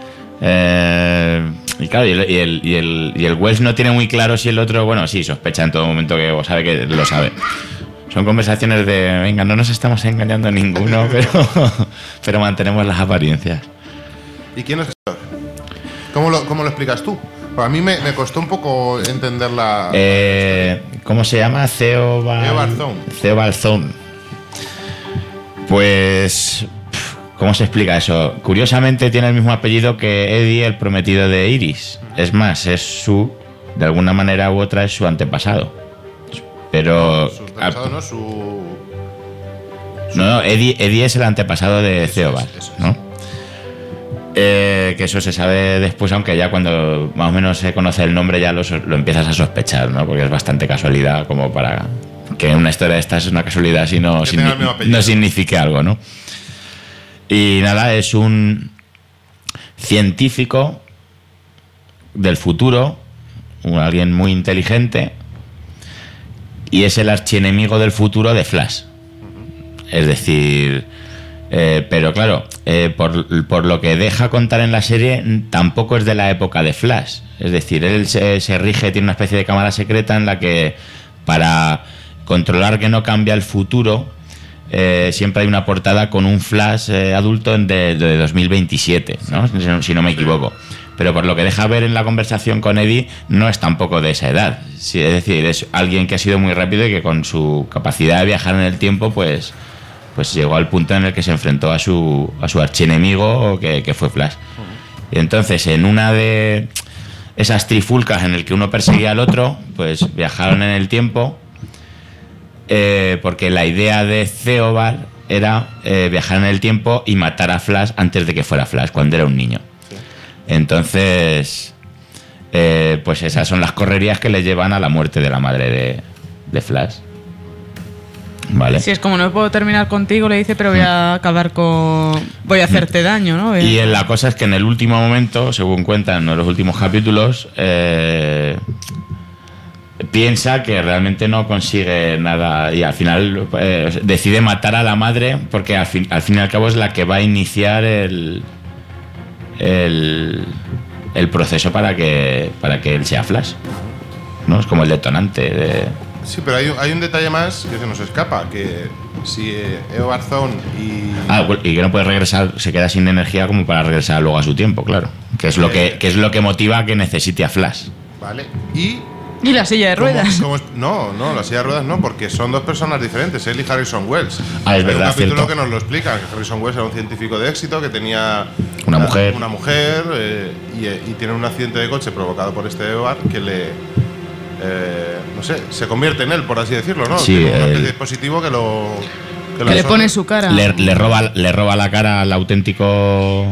y claro, y el Wells no tiene muy claro si el otro, bueno, sí, sospecha en todo momento que sabe que lo sabe. Son conversaciones de, venga, no nos estamos engañando ninguno, pero mantenemos las apariencias. ¿Y quién es esto? ¿Cómo lo explicas tú? Pues a mí me costó un poco entender la... ¿Cómo se llama? Theo Balzón. Theo Balzón. Pues ¿Cómo se explica eso? Curiosamente tiene el mismo apellido que Eddie, el prometido de Iris. Es más, de alguna manera u otra, es su antepasado. Pero... Su antepasado no, su... No, Eddie es el antepasado de Theobald, ¿no? Que eso se sabe después, aunque ya cuando más o menos se conoce el nombre ya lo empiezas a sospechar, ¿no? Porque es bastante casualidad como para que una historia de estas es una casualidad si no signifique algo, ¿no? Y nada, es un científico del futuro, alguien muy inteligente, y es el archienemigo del futuro de Flash. Es decir, pero claro, por lo que deja contar en la serie, tampoco es de la época de Flash. Es decir, él se rige, tiene una especie de cámara secreta en la que, para controlar que no cambia el futuro, siempre hay una portada con un Flash adulto de 2027, ¿no? Si no me equivoco. Pero por lo que deja ver en la conversación con Eddie, no es tampoco de esa edad. Sí, es decir, es alguien que ha sido muy rápido y que con su capacidad de viajar en el tiempo, pues llegó al punto en el que se enfrentó a su archienemigo, que fue Flash. Y entonces, en una de esas trifulcas en el que uno perseguía al otro, pues viajaron en el tiempo, porque la idea de Theobald era viajar en el tiempo y matar a Flash antes de que fuera Flash, cuando era un niño. Sí. Entonces, pues esas son las correrías que le llevan a la muerte de la madre de Flash. Vale. Si es como no puedo terminar contigo, le dice, pero voy a acabar voy a hacerte daño, ¿no? Y la cosa es que en el último momento, según cuentan en los últimos capítulos, piensa que realmente no consigue nada y al final decide matar a la madre, porque al fin y al cabo es la que va a iniciar el proceso para que él sea Flash, ¿no? Es como el detonante de... Sí, pero hay un detalle más que se nos escapa, que si Eobard Thawne y que no puede regresar, se queda sin energía como para regresar luego a su tiempo, claro. Que es lo que motiva a que necesite a Flash. Vale. ¿Y la silla de ruedas? No, la silla de ruedas no, porque son dos personas diferentes, él y Harrison Wells. Es verdad, hay un capítulo cierto, que nos lo explica, que Harrison Wells era un científico de éxito, que tenía una mujer y tiene un accidente de coche provocado por este Eobard que no sé, se convierte en él, por así decirlo, ¿no? Sí, tiene una especie de dispositivo que le pone su cara. Le roba la cara al auténtico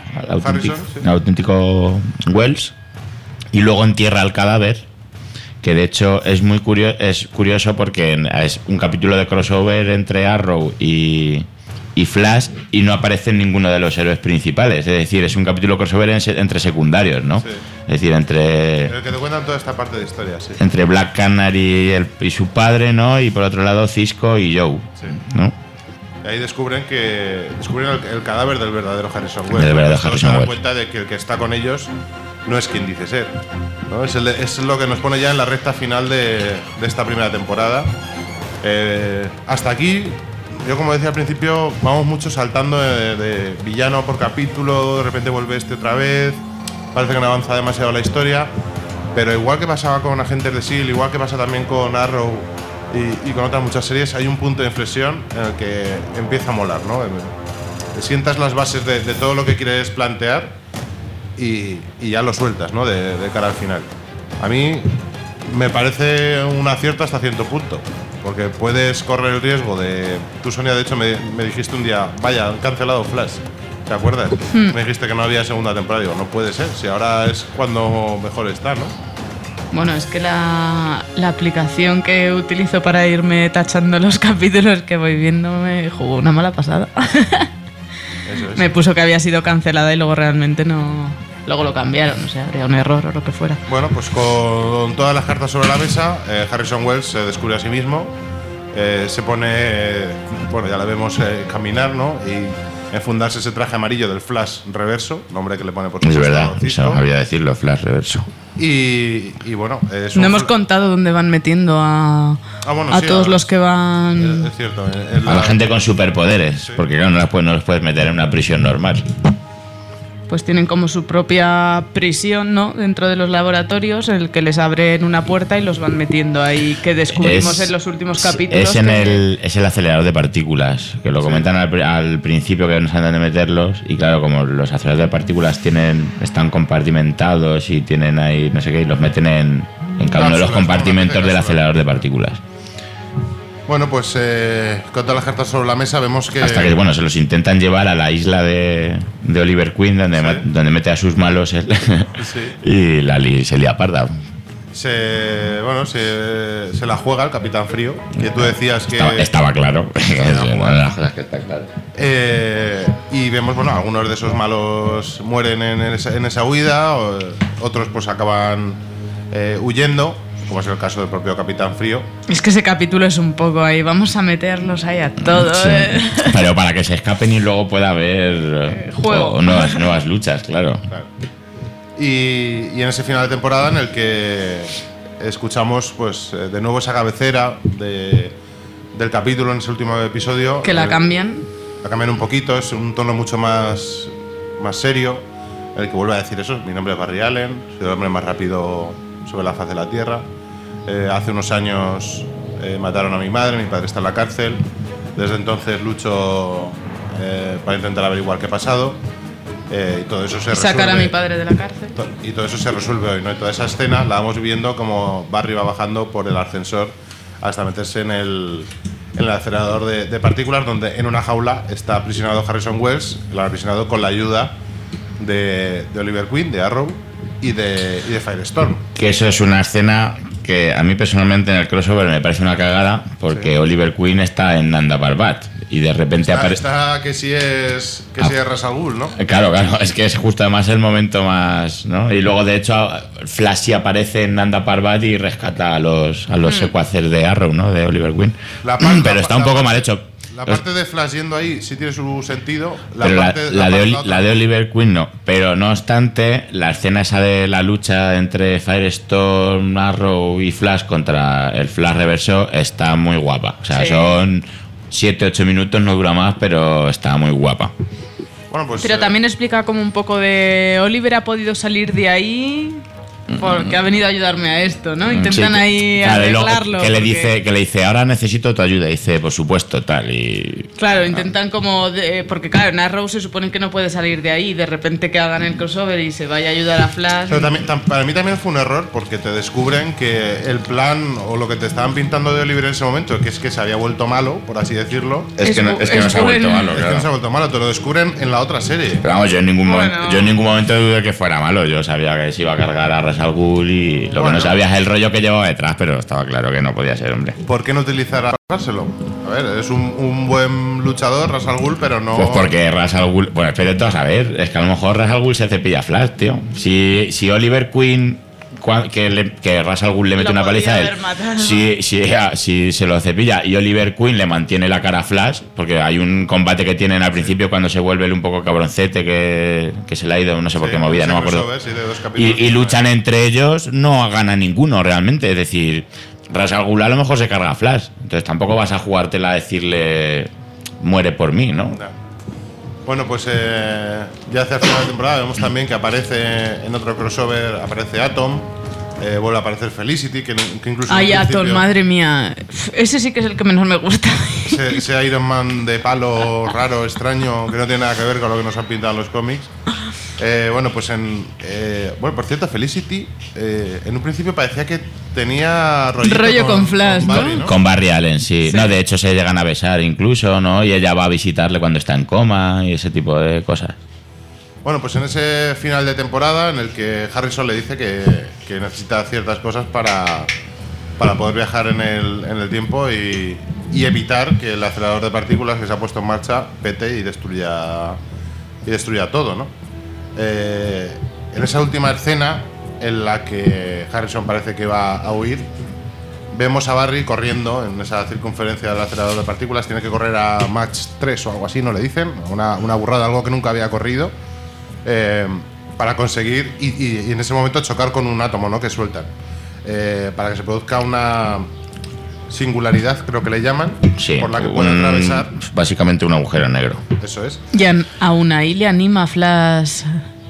Wells, y luego entierra el cadáver, que de hecho es muy curioso porque es un capítulo de crossover entre Arrow y Flash, y no aparece ninguno de los héroes principales. Es decir, es un capítulo crossover entre secundarios, ¿no? Sí. Es decir, entre... El que te cuentan toda esta parte de historia, sí. Entre Black Canary y su padre, ¿no? Y por otro lado, Cisco y Joe, sí, ¿no? Y ahí descubren el cadáver del verdadero Harrison Wells. Del verdadero Harrison Wells. Se dan cuenta de que el que está con ellos no es quien dice ser, ¿no? Es lo que nos pone ya en la recta final de esta primera temporada. Hasta aquí... Yo, como decía al principio, vamos mucho saltando de villano por capítulo, de repente vuelve otra vez, parece que no avanza demasiado la historia, pero igual que pasaba con Agentes de S.H.I.E.L.D., igual que pasa también con Arrow y con otras muchas series, hay un punto de inflexión en el que empieza a molar, ¿no? Sientas las bases de todo lo que quieres plantear y ya lo sueltas, ¿no? De cara al final. A mí me parece un acierto hasta cierto punto. Porque puedes correr el riesgo de... Tú, Sonia, de hecho, me dijiste un día, vaya, han cancelado Flash. ¿Te acuerdas? Me dijiste que no había segunda temporada. Digo, no puede ser, si ahora es cuando mejor está, ¿no? Bueno, es que la aplicación que utilizo para irme tachando los capítulos que voy viendo me jugó una mala pasada. Eso es. Me puso que había sido cancelada y luego realmente no... Luego lo cambiaron, o sea, habría un error o lo que fuera. Bueno, pues con todas las cartas sobre la mesa, Harrison Wells se descubre a sí mismo, se pone, bueno, ya la vemos caminar, ¿no? Y enfundarse ese traje amarillo del Flash Reverso, nombre que le pone por su... Es verdad, eso había decirlo, Flash Reverso. Y bueno, no hemos contado dónde van metiendo a todos los que van... Es cierto. A la gente con superpoderes, sí. Porque claro, no los puedes meter en una prisión normal. pues tienen como su propia prisión, ¿no? Dentro de los laboratorios, en el que les abren una puerta y los van metiendo ahí, que descubrimos en los últimos capítulos. Es el acelerador de partículas, que lo comentan al principio, que no saben dónde meterlos, y claro, como los aceleradores de partículas están compartimentados y tienen ahí no sé qué, y los meten en cada uno de los compartimentos del acelerador de partículas. Bueno, pues con todas las cartas sobre la mesa vemos que... Hasta que, bueno, se los intentan llevar a la isla de Oliver Queen, donde mete a sus malos él, y se lía parda. Se la juega el Capitán Frío, que tú decías que... Estaba claro. Una de las cosas que está claro. Y vemos, bueno, algunos de esos malos mueren en esa huida, otros pues acaban huyendo, como es el caso del propio Capitán Frío. Es que ese capítulo es un poco ahí, vamos a meterlos ahí a todos. Sí. Pero para que se escapen y luego pueda haber juego. Nuevas luchas, claro. Y en ese final de temporada en el que escuchamos pues de nuevo esa cabecera del capítulo en ese último episodio. Que la cambian. La cambian un poquito, es un tono mucho más serio, en el que vuelve a decir eso: mi nombre es Barry Allen, soy el hombre más rápido sobre la faz de la Tierra. Hace unos años mataron a mi madre, mi padre está en la cárcel. Desde entonces lucho para intentar averiguar qué ha pasado. Y todo eso se resuelve. Sacar a mi padre de la cárcel. Y todo eso se resuelve hoy, ¿no? Y toda esa escena la vamos viviendo como Barry va bajando por el ascensor hasta meterse en el acelerador de partículas, donde en una jaula está aprisionado Harrison Wells, lo ha aprisionado con la ayuda de Oliver Queen, de Arrow y de Firestorm. Que eso es una escena que a mí personalmente en el crossover me parece una cagada, porque Oliver Queen está en Nanda Parbat y de repente aparece... Está que sí es Ra's al Ghul, ¿no? Claro, es que es justo además el momento más, ¿no? Y luego de hecho Flash sí aparece en Nanda Parbat y rescata a los secuaces de Arrow, ¿no? De Oliver Queen. Pero está un poco mal hecho. La parte de Flash yendo ahí sí tiene su sentido. La de Oliver Queen no. Pero no obstante, la escena esa de la lucha entre Firestorm, Arrow y Flash contra el Flash Reverso está muy guapa. O sea, son 7-8 minutos, no dura más, pero está muy guapa. Bueno, pues, pero también explica como un poco de Oliver ha podido salir de ahí porque ha venido a ayudarme a esto, ¿no? Intentan ahí arreglarlo. Que le dice, ahora necesito tu ayuda. Y dice, por supuesto, tal. Y claro, intentan como... porque claro, en Arrow se supone que no puede salir de ahí. De repente que hagan el crossover y se vaya a ayudar a Flash. Pero para mí también fue un error, porque te descubren que el plan o lo que te estaban pintando de Oliver en ese momento, que es que se había vuelto malo, por así decirlo. Es que no se ha vuelto malo, claro. Es que no se ha vuelto malo, te lo descubren en la otra serie. Pero vamos, yo en ningún momento dudé que fuera malo. Yo sabía que se iba a cargar a Ra's al Ghul y lo que no sabía es el rollo que llevaba detrás, pero estaba claro que no podía ser, hombre. ¿Por qué no utilizar a Rárselo? A ver, es un buen luchador, Ra's al Ghul, pero no... Pues porque Ra's al Ghul... Bueno, espérate a saber, es que a lo mejor Ra's al Ghul se cepilla a Flash, tío. Si Oliver Queen... Que Ra's al Ghul le mete una paliza a él. Si se lo cepilla y Oliver Queen le mantiene la cara a Flash, porque hay un combate que tienen al principio cuando se vuelve un poco cabroncete que se le ha ido, no sé por qué movida, no me acuerdo. Y luchan entre ellos, no gana ninguno realmente. Es decir, Ra's al Ghul a lo mejor se carga a Flash. Entonces tampoco vas a jugártela a decirle muere por mí, ¿no? Bueno, pues ya hacia el final de temporada vemos también que aparece en otro crossover, aparece Atom, vuelve a aparecer Felicity, que incluso... Ay, Atom, madre mía, ese sí que es el que menos me gusta. Ese Iron Man de palo raro, extraño, que no tiene nada que ver con lo que nos han pintado en los cómics. Bueno, pues por cierto, Felicity en un principio parecía que tenía rollo con Flash, con Barry, ¿no? Con Barry Allen, sí. No, de hecho se llegan a besar incluso, ¿no? Y ella va a visitarle cuando está en coma y ese tipo de cosas. Bueno, pues en ese final de temporada en el que Harrison le dice que necesita ciertas cosas para poder viajar en el tiempo y evitar que el acelerador de partículas que se ha puesto en marcha pete y destruya todo, ¿no? En esa última escena en la que Harrison parece que va a huir, vemos a Barry corriendo en esa circunferencia del acelerador de partículas. Tiene que correr a Mach 3 o algo así, ¿no le dicen? Una burrada, algo que nunca había corrido, para conseguir y en ese momento chocar con un átomo, ¿no? Que sueltan, para que se produzca una singularidad, creo que le llaman, sí, por la que puede atravesar básicamente un agujero negro. Eso es. Y aún ahí le anima a Flash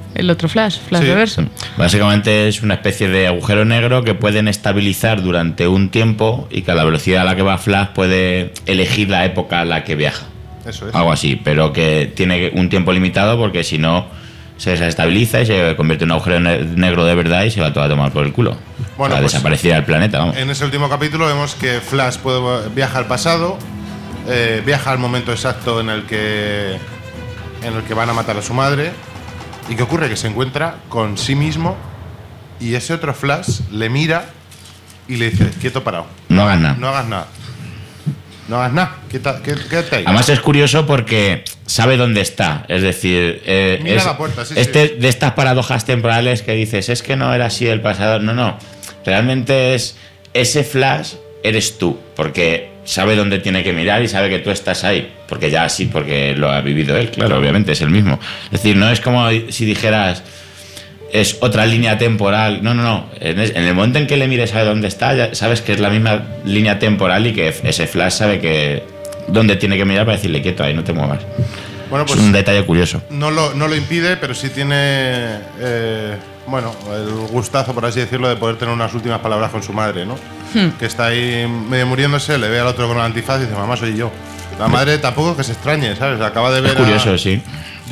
el otro Flash Sí. reverso. Básicamente es una especie de agujero negro que pueden estabilizar durante un tiempo y que a la velocidad a la que va Flash puede elegir la época a la que viaja. Eso es. Algo así, pero que tiene un tiempo limitado porque si no se desestabiliza y se convierte en un agujero negro de verdad y se va todo a tomar por el culo. Bueno, Para pues, desaparecer el planeta, vamos. En ese último capítulo vemos que Flash viaja al pasado, viaja al momento exacto en el que van a matar a su madre. ¿Y qué ocurre? Que se encuentra con sí mismo y ese otro Flash le mira y le dice, quieto parado, No hagas nada. no hagas nada. No hagas nada, quédate ahí. Además es curioso porque sabe dónde está. Es decir, Mira es la puerta, sí, de estas paradojas temporales que dices, es que no era así el pasado. No. Realmente es ese Flash eres tú, porque sabe dónde tiene que mirar y sabe que tú estás ahí. Porque ya sí, porque lo ha vivido él, claro, obviamente, es el mismo. Es decir, no es como si dijeras, es otra línea temporal. No. En el momento en que le mires a dónde está, ya sabes que es la misma línea temporal y que ese Flash sabe que dónde tiene que mirar para decirle quieto ahí, no te muevas. Bueno, pues es un detalle curioso. no lo impide, pero sí tiene el gustazo, por así decirlo, de poder tener unas últimas palabras con su madre, ¿no? Que está ahí medio muriéndose, le ve al otro con la antifaz y dice, mamá, soy yo. La madre tampoco es que se extrañe, ¿sabes? Acaba de ver Es curioso, sí.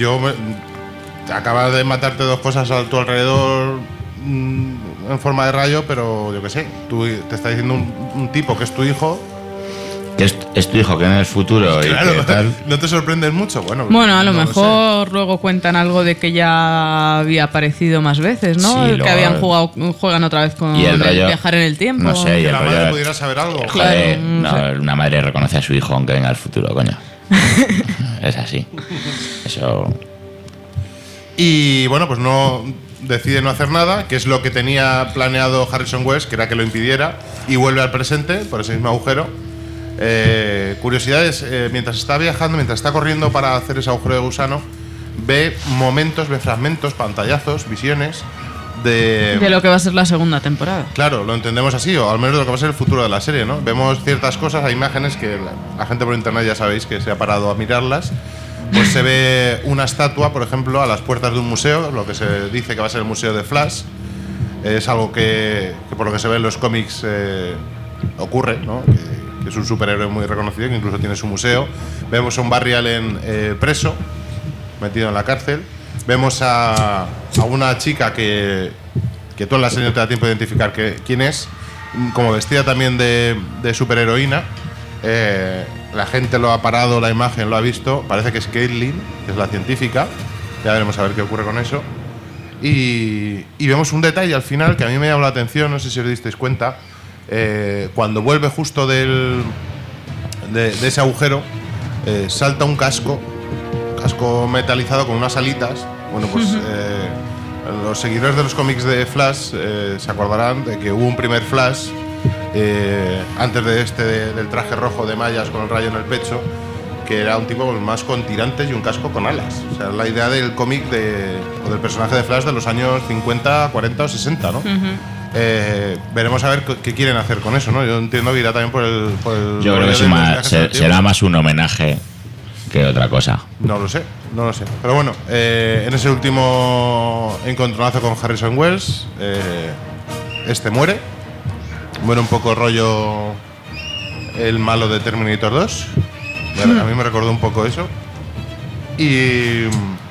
Acaba de matarte dos cosas a tu alrededor en forma de rayo, pero yo qué sé, tú te está diciendo un tipo que es tu hijo. Que es tu hijo, que en el futuro Claro, y que tal. ¿no te sorprendes mucho? Bueno, Bueno, a lo no mejor luego cuentan algo de que ya había aparecido más veces, ¿no? Sí, que luego- juegan otra vez con Y el rollo- viajar en el tiempo. no sé, sé. y Que el la madre rollo- pudiera saber algo. Joder, Claro, no, una madre reconoce a su hijo aunque venga al futuro, coño. Es así. Eso. Y bueno, pues decide no hacer nada, que es lo que tenía planeado Harrison Wells, que era que lo impidiera, y vuelve al presente por ese mismo agujero. Curiosidades, mientras está viajando, mientras está corriendo para hacer ese agujero de gusano, ve momentos, ve fragmentos, pantallazos, visiones de lo que va a ser la segunda temporada. Claro, lo entendemos así, o al menos de lo que va a ser el futuro de la serie, ¿no? Vemos ciertas cosas, hay imágenes que la gente por internet ya sabéis que se ha parado a mirarlas. Pues se ve una estatua, por ejemplo, a las puertas de un museo, lo que se dice que va a ser el museo de Flash. Es algo que por lo que se ve en los cómics ocurre, ¿no? Que es un superhéroe muy reconocido, que incluso tiene su museo. Vemos a un Barry Allen preso, metido en la cárcel. Vemos a una chica que tú en la serie no te da tiempo de identificar quién es, como vestida también de superheroína. La gente lo ha parado, la imagen lo ha visto. Parece que es Caitlin, que es la científica. Ya veremos a ver qué ocurre con eso. Y vemos un detalle al final que a mí me llamó la atención, no sé si os disteis cuenta. Cuando vuelve justo de ese agujero, salta un casco metalizado con unas alitas. Bueno, pues los seguidores de los cómics de Flash se acordarán de que hubo un primer Flash antes de del traje rojo de mallas con el rayo en el pecho, que era un tipo más con tirantes y un casco con alas. O sea, la idea del cómic o del personaje de Flash de los años 50, 40 o 60, ¿no? Veremos a ver qué quieren hacer con eso, ¿no? Yo entiendo que irá también por el Yo creo que rollo de los viajes en el tiempo. será más un homenaje que otra cosa. No lo sé. Pero bueno, en ese último encontronazo con Harrison Wells, muere. Muere un poco rollo el malo de Terminator 2. A mí me recordó un poco eso. ¿Y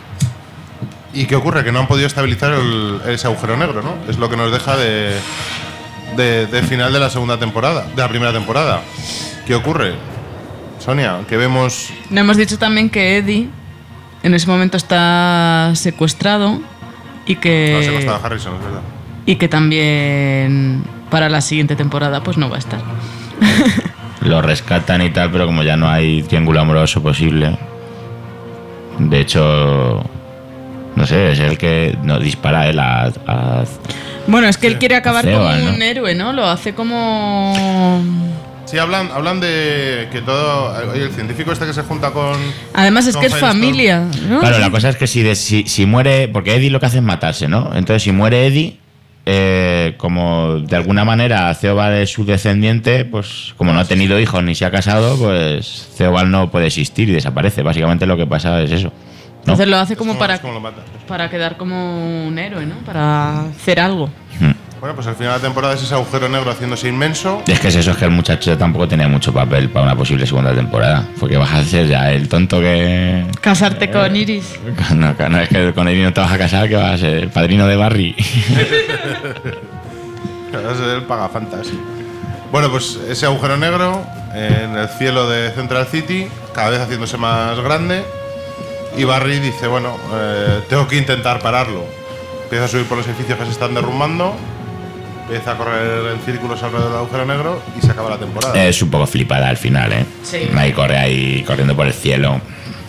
qué ocurre? Que no han podido estabilizar ese agujero negro, ¿no? Es lo que nos deja de final de la segunda temporada, de la primera temporada. ¿Qué ocurre, Sonia? Que vemos... No hemos dicho también que Eddie en ese momento está secuestrado y que... No, secuestrado a Harrison, es verdad. Y que también para la siguiente temporada pues no va a estar. Lo rescatan y tal, pero como ya no hay triángulo amoroso posible. De hecho, no sé, es el que no dispara él a Bueno, es que él quiere acabar Theo, como ¿no? un héroe, ¿no? Lo hace como... Sí, hablan de que todo... Oye, el científico que se junta con... Además es con que es Firestone. familia, ¿no? Claro, la cosa es que si muere, porque Eddie lo que hace es matarse, ¿no? Entonces, si muere Eddie, como de alguna manera Theobald es su descendiente, pues como no ha tenido hijos ni se ha casado, pues Theobald no puede existir y desaparece. Básicamente lo que pasa es eso. Entonces lo hace como Es para, como lo mata. para quedar como un héroe, ¿no? Para hacer algo. Bueno, pues al final de la temporada es ese agujero negro haciéndose inmenso. Y es que es eso, es que el muchacho tampoco tenía mucho papel para una posible segunda temporada. Porque vas a ser ya el tonto que... Casarte con Iris. No, es que con Iris no te vas a casar, que vas a ser el padrino de Barry. Es el pagafantas. Bueno, pues ese agujero negro en el cielo de Central City, cada vez haciéndose más grande. Y Barry dice, bueno, tengo que intentar pararlo. Empieza a subir por los edificios que se están derrumbando. Empieza a correr en círculos alrededor del agujero negro y se acaba la temporada. Es un poco flipada al final, ¿eh? Sí. Ahí corre ahí corriendo por el cielo.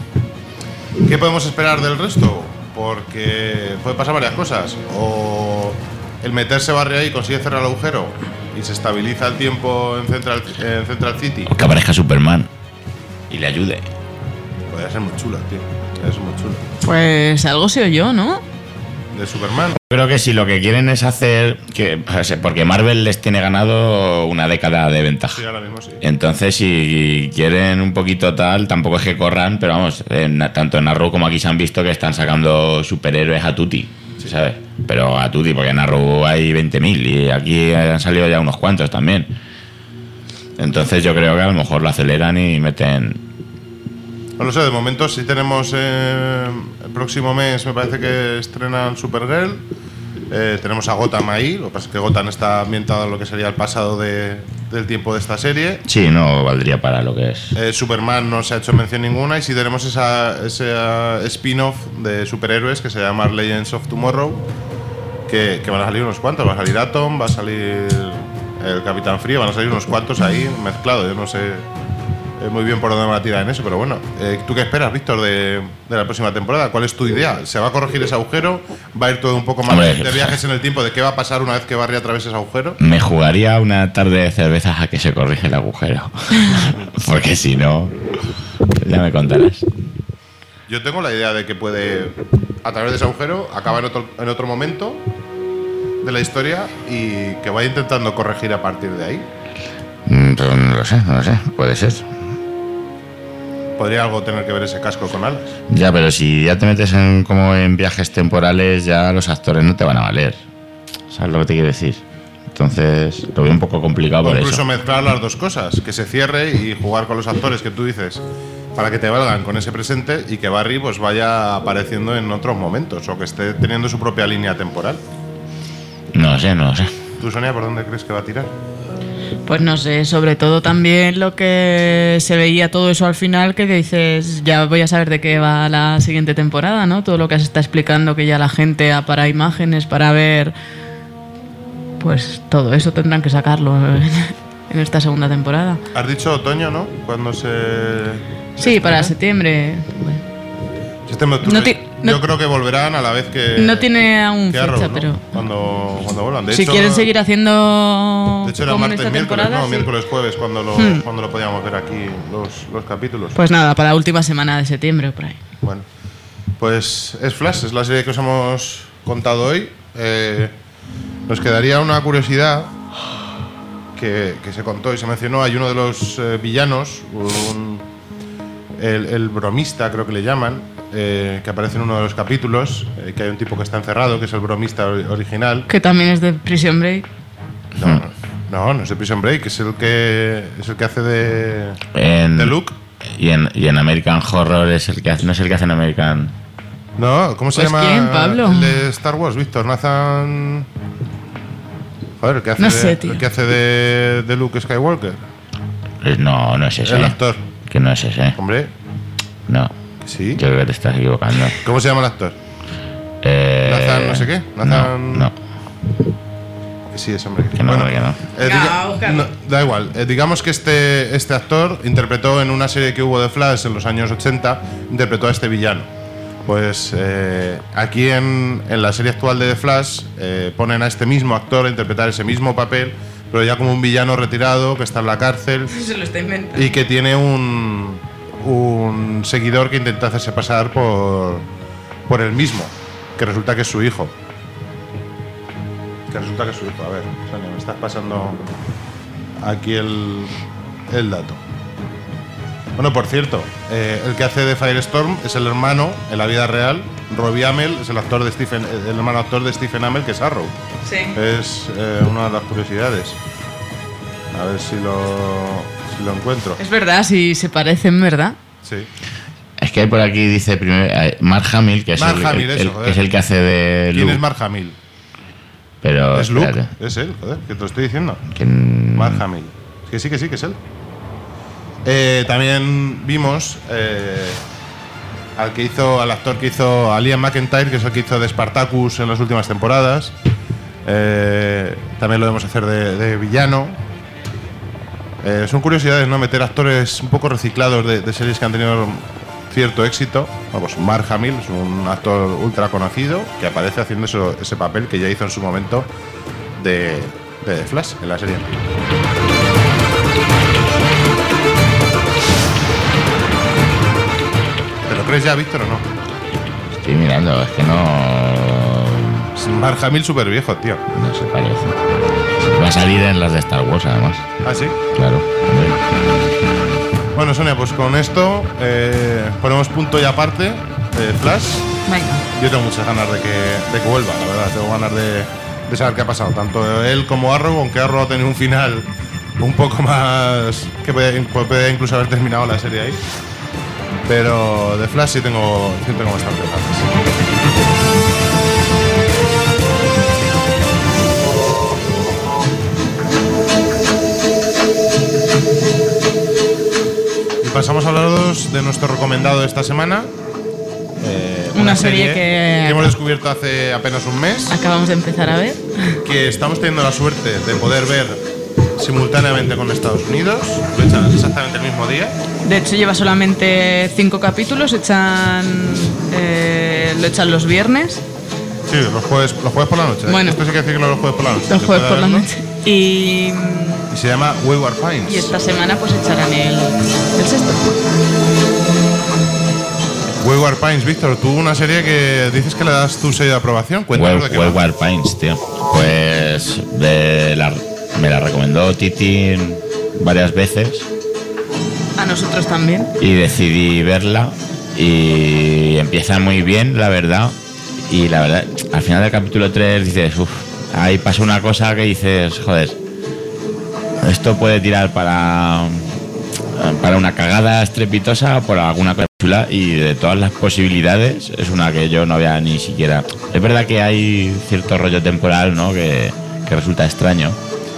¿Qué podemos esperar del resto? Porque puede pasar varias cosas. O el meterse Barry ahí consigue cerrar el agujero y se estabiliza el tiempo en Central City. O que aparezca Superman y le ayude. Podría ser muy chula, tío. Podría ser muy chula. Pues algo se oyó, ¿no? De Superman. Creo que si lo que quieren es hacer que, porque Marvel les tiene ganado una década de ventaja. Sí, ahora mismo sí. Entonces, si quieren un poquito tal, tampoco es que corran, pero vamos, tanto en Arrow como aquí se han visto que están sacando superhéroes a tutti, ¿sabes? Pero a tutti, porque en Arrow hay 20.000 y aquí han salido ya unos cuantos también. Entonces yo creo que a lo mejor lo aceleran y meten... No lo sé, de momento sí tenemos el próximo mes, me parece que estrenan Supergirl. Tenemos a Gotham ahí, lo que pasa es que Gotham está ambientado en lo que sería el pasado del tiempo de esta serie. Sí, no valdría para lo que es. Superman no se ha hecho mención ninguna y sí tenemos ese spin-off de superhéroes que se llama Legends of Tomorrow, que van a salir unos cuantos. Va a salir Atom, va a salir el Capitán Frío, van a salir unos cuantos ahí mezclados. Yo no sé muy bien por dónde van a tirar en eso, pero bueno. ¿Tú qué esperas, Víctor, de la próxima temporada? ¿Cuál es tu idea? ¿Se va a corregir ese agujero? ¿Va a ir todo un poco más de viajes en el tiempo? ¿De qué va a pasar una vez que Barry atraviese ese agujero? Me jugaría una tarde de cervezas a que se corrige el agujero. Porque si no, ya me contarás. Yo tengo la idea de que puede, a través de ese agujero, acabar en otro momento de la historia y que vaya intentando corregir a partir de ahí. Pero no lo sé, puede ser. ¿Podría algo tener que ver ese casco con alas? Ya, pero si ya te metes como en viajes temporales, ya los actores no te van a valer. ¿Sabes lo que te quiero decir? Entonces, lo veo un poco complicado por eso. Incluso mezclar las dos cosas, que se cierre y jugar con los actores que tú dices para que te valgan con ese presente y que Barry pues vaya apareciendo en otros momentos o que esté teniendo su propia línea temporal. No lo sé. ¿Tú, Sonia, por dónde crees que va a tirar? Pues no sé, sobre todo también lo que se veía todo eso al final, que dices, ya voy a saber de qué va la siguiente temporada, ¿no? Todo lo que se está explicando, que ya la gente para imágenes, para ver, pues todo eso tendrán que sacarlo en esta segunda temporada. Has dicho otoño, ¿no? Cuando se... Sí, para septiembre. Septiembre, octubre. Yo creo que volverán a la vez que... No tiene aún fecha, Arrow, ¿no? pero... Cuando vuelvan. De si hecho, quieren seguir haciendo... De hecho era como en martes, esta miércoles, temporada, no, sí. miércoles, jueves, cuando lo podíamos ver aquí los capítulos. Pues nada, para la última semana de septiembre, por ahí. Bueno, pues es Flash, es la serie que os hemos contado hoy. Nos quedaría una curiosidad que se contó y se mencionó. Hay uno de los villanos, el bromista, creo que le llaman, que aparece en uno de los capítulos, que hay un tipo que está encerrado, que es el bromista original. Que también es de Prison Break. No es de Prison Break, es el que hace de Luke. Y en American Horror es el que hace, no es el que hace en American. No, ¿cómo se Pues llama? ¿quién, Pablo? El de Star Wars, Víctor, Nathan. Joder, el que hace, No sé, tío. el que hace de Luke Skywalker. No es ese. El actor. Que no es ese. Hombre, No. sí. Yo creo que te estás equivocando. ¿Cómo se llama el actor? Nathan no sé qué. Nathan. No. Que sí, es hombre. Que no, que no. No, da igual. Digamos que este actor interpretó en una serie que hubo de Flash en los años 80, interpretó a este villano. Pues aquí en la serie actual de The Flash ponen a este mismo actor a interpretar ese mismo papel, pero ya como un villano retirado que está en la cárcel Se lo está inventando. y que tiene un seguidor que intenta hacerse pasar por él mismo, que resulta que es su hijo. A ver, Sonia, me estás pasando aquí el dato. Bueno, por cierto, el que hace de Firestorm es el hermano, en la vida real, Robbie Amell, es el hermano actor de Stephen Amell, que es Arrow. Sí. Es una de las curiosidades. A ver si lo encuentro. Es verdad, si se parecen, ¿verdad? Sí. Es que por aquí dice primero Mark Hamill, que es que es el que hace de Luke. ¿Quién es Mark Hamill? Pero es Luke, espérate. es él, joder, que te lo estoy diciendo. ¿Quién? Mark Hamill. Que sí, que es él. También vimos al actor que hizo a Liam McIntyre, que es el que hizo de Spartacus en las últimas temporadas. También lo vemos hacer de villano. Son curiosidades, ¿no? Meter actores un poco reciclados de series que han tenido cierto éxito. Vamos, Mark Hamill es un actor ultra conocido que aparece haciendo ese papel que ya hizo en su momento de Flash en la serie. ¿Te lo crees ya, Víctor, o no? Estoy mirando, es que no. Mark Hamill súper viejo, tío. No se parece. Va a salir en las de Star Wars, además. ¿Ah, sí? Claro. Bueno, Sonia, pues con esto ponemos punto y aparte Flash. Venga. Yo tengo muchas ganas de que vuelva, la verdad. Tengo ganas de saber qué ha pasado. Tanto él como Arrow, aunque Arrow ha tenido un final un poco más... que puede incluso haber terminado la serie ahí. Pero de Flash sí tengo bastante ganas. Pasamos a hablaros de nuestro recomendado de esta semana. Una serie que hemos descubierto hace apenas un mes. Acabamos de empezar a ver. Que estamos teniendo la suerte de poder ver simultáneamente con Estados Unidos. Lo echan exactamente el mismo día. De hecho, lleva solamente 5 capítulos. Lo echan los viernes. Sí, los jueves por la noche. Bueno, esto sí que decir que los jueves por la noche. Los jueves por la noche. Y se llama Wayward Pines. Y esta semana pues echarán el sexto. Wayward Pines, Víctor, tú una serie que dices que le das tu sello de aprobación. Cuéntanos de qué va. Wayward Pines, tío. Pues me la recomendó Titi varias veces. A nosotros también. Y decidí verla. Y empieza muy bien, la verdad. Y la verdad, al final del capítulo 3 dices, ahí pasa una cosa que dices, joder, esto puede tirar para una cagada estrepitosa o por alguna cosa chula, y de todas las posibilidades es una que yo no había ni siquiera. Es verdad que hay cierto rollo temporal, ¿no? que resulta extraño,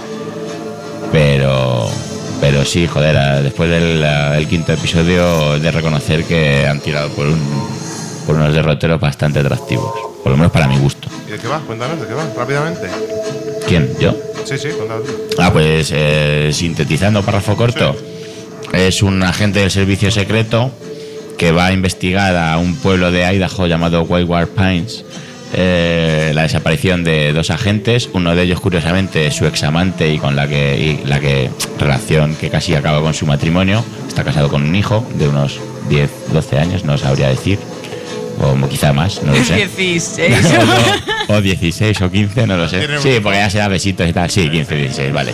pero sí, joder, después del quinto episodio de reconocer que han tirado por unos derroteros bastante atractivos, por lo menos para mi gusto. ¿Y de qué va? Cuéntanos, ¿de qué va? Rápidamente. ¿Quién? ¿Yo? Sí, cuéntanos. Pues sintetizando, párrafo corto. Sí. Es un agente del servicio secreto que va a investigar a un pueblo de Idaho llamado Wayward Pines la desaparición de 2 agentes, uno de ellos curiosamente es su examante y con la que relación que casi acaba con su matrimonio. Está casado con un hijo de unos 10, 12 años, no sabría decir, o quizá más, no lo sé. 16 o 16 o 15, no lo sé. Sí, porque ya será besitos y tal. Sí, 15, 16, vale.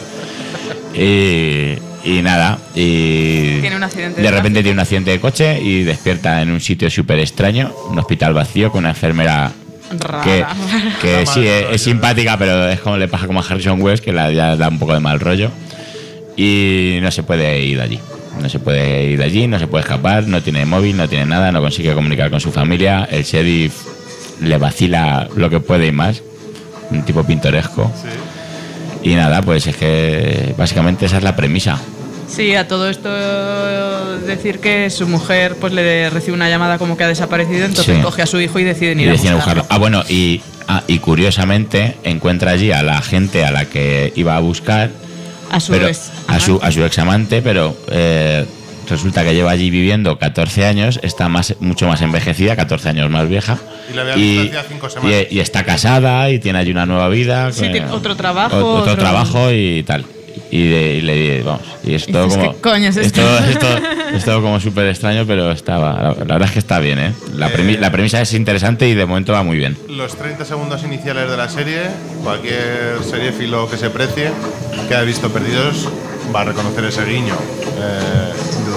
Y nada, y tiene un accidente de repente tiene un accidente de coche y despierta en un sitio súper extraño, un hospital vacío con una enfermera que sí es simpática, pero es como le pasa como a Harrison Wells, que ya da un poco de mal rollo, y no se puede ir de allí. No se puede escapar, no tiene móvil, no tiene nada, no consigue comunicar con su familia. El sheriff le vacila lo que puede y más, un tipo pintoresco. Sí. Y nada, pues es que básicamente esa es la premisa. Sí, a todo esto decir que su mujer pues le recibe una llamada como que ha desaparecido, entonces coge a su hijo y deciden ir a buscarlo. Bueno, y curiosamente encuentra allí a la gente a la que iba a buscar, a su ex amante, pero resulta que lleva allí viviendo 14 años, está mucho más envejecida, 14 años más vieja. Y la había visto hacía 5 semanas. Y está casada y tiene allí una nueva vida. Sí, tiene otro trabajo. Otro trabajo y tal. Y le vamos. Y es todo como. ¿Qué coño es esto? Es todo como súper extraño, pero la verdad es que está bien, ¿eh? La premisa es interesante y de momento va muy bien. Los 30 segundos iniciales de la serie, cualquier seriéfilo que se precie, que haya visto Perdidos, va a reconocer ese guiño,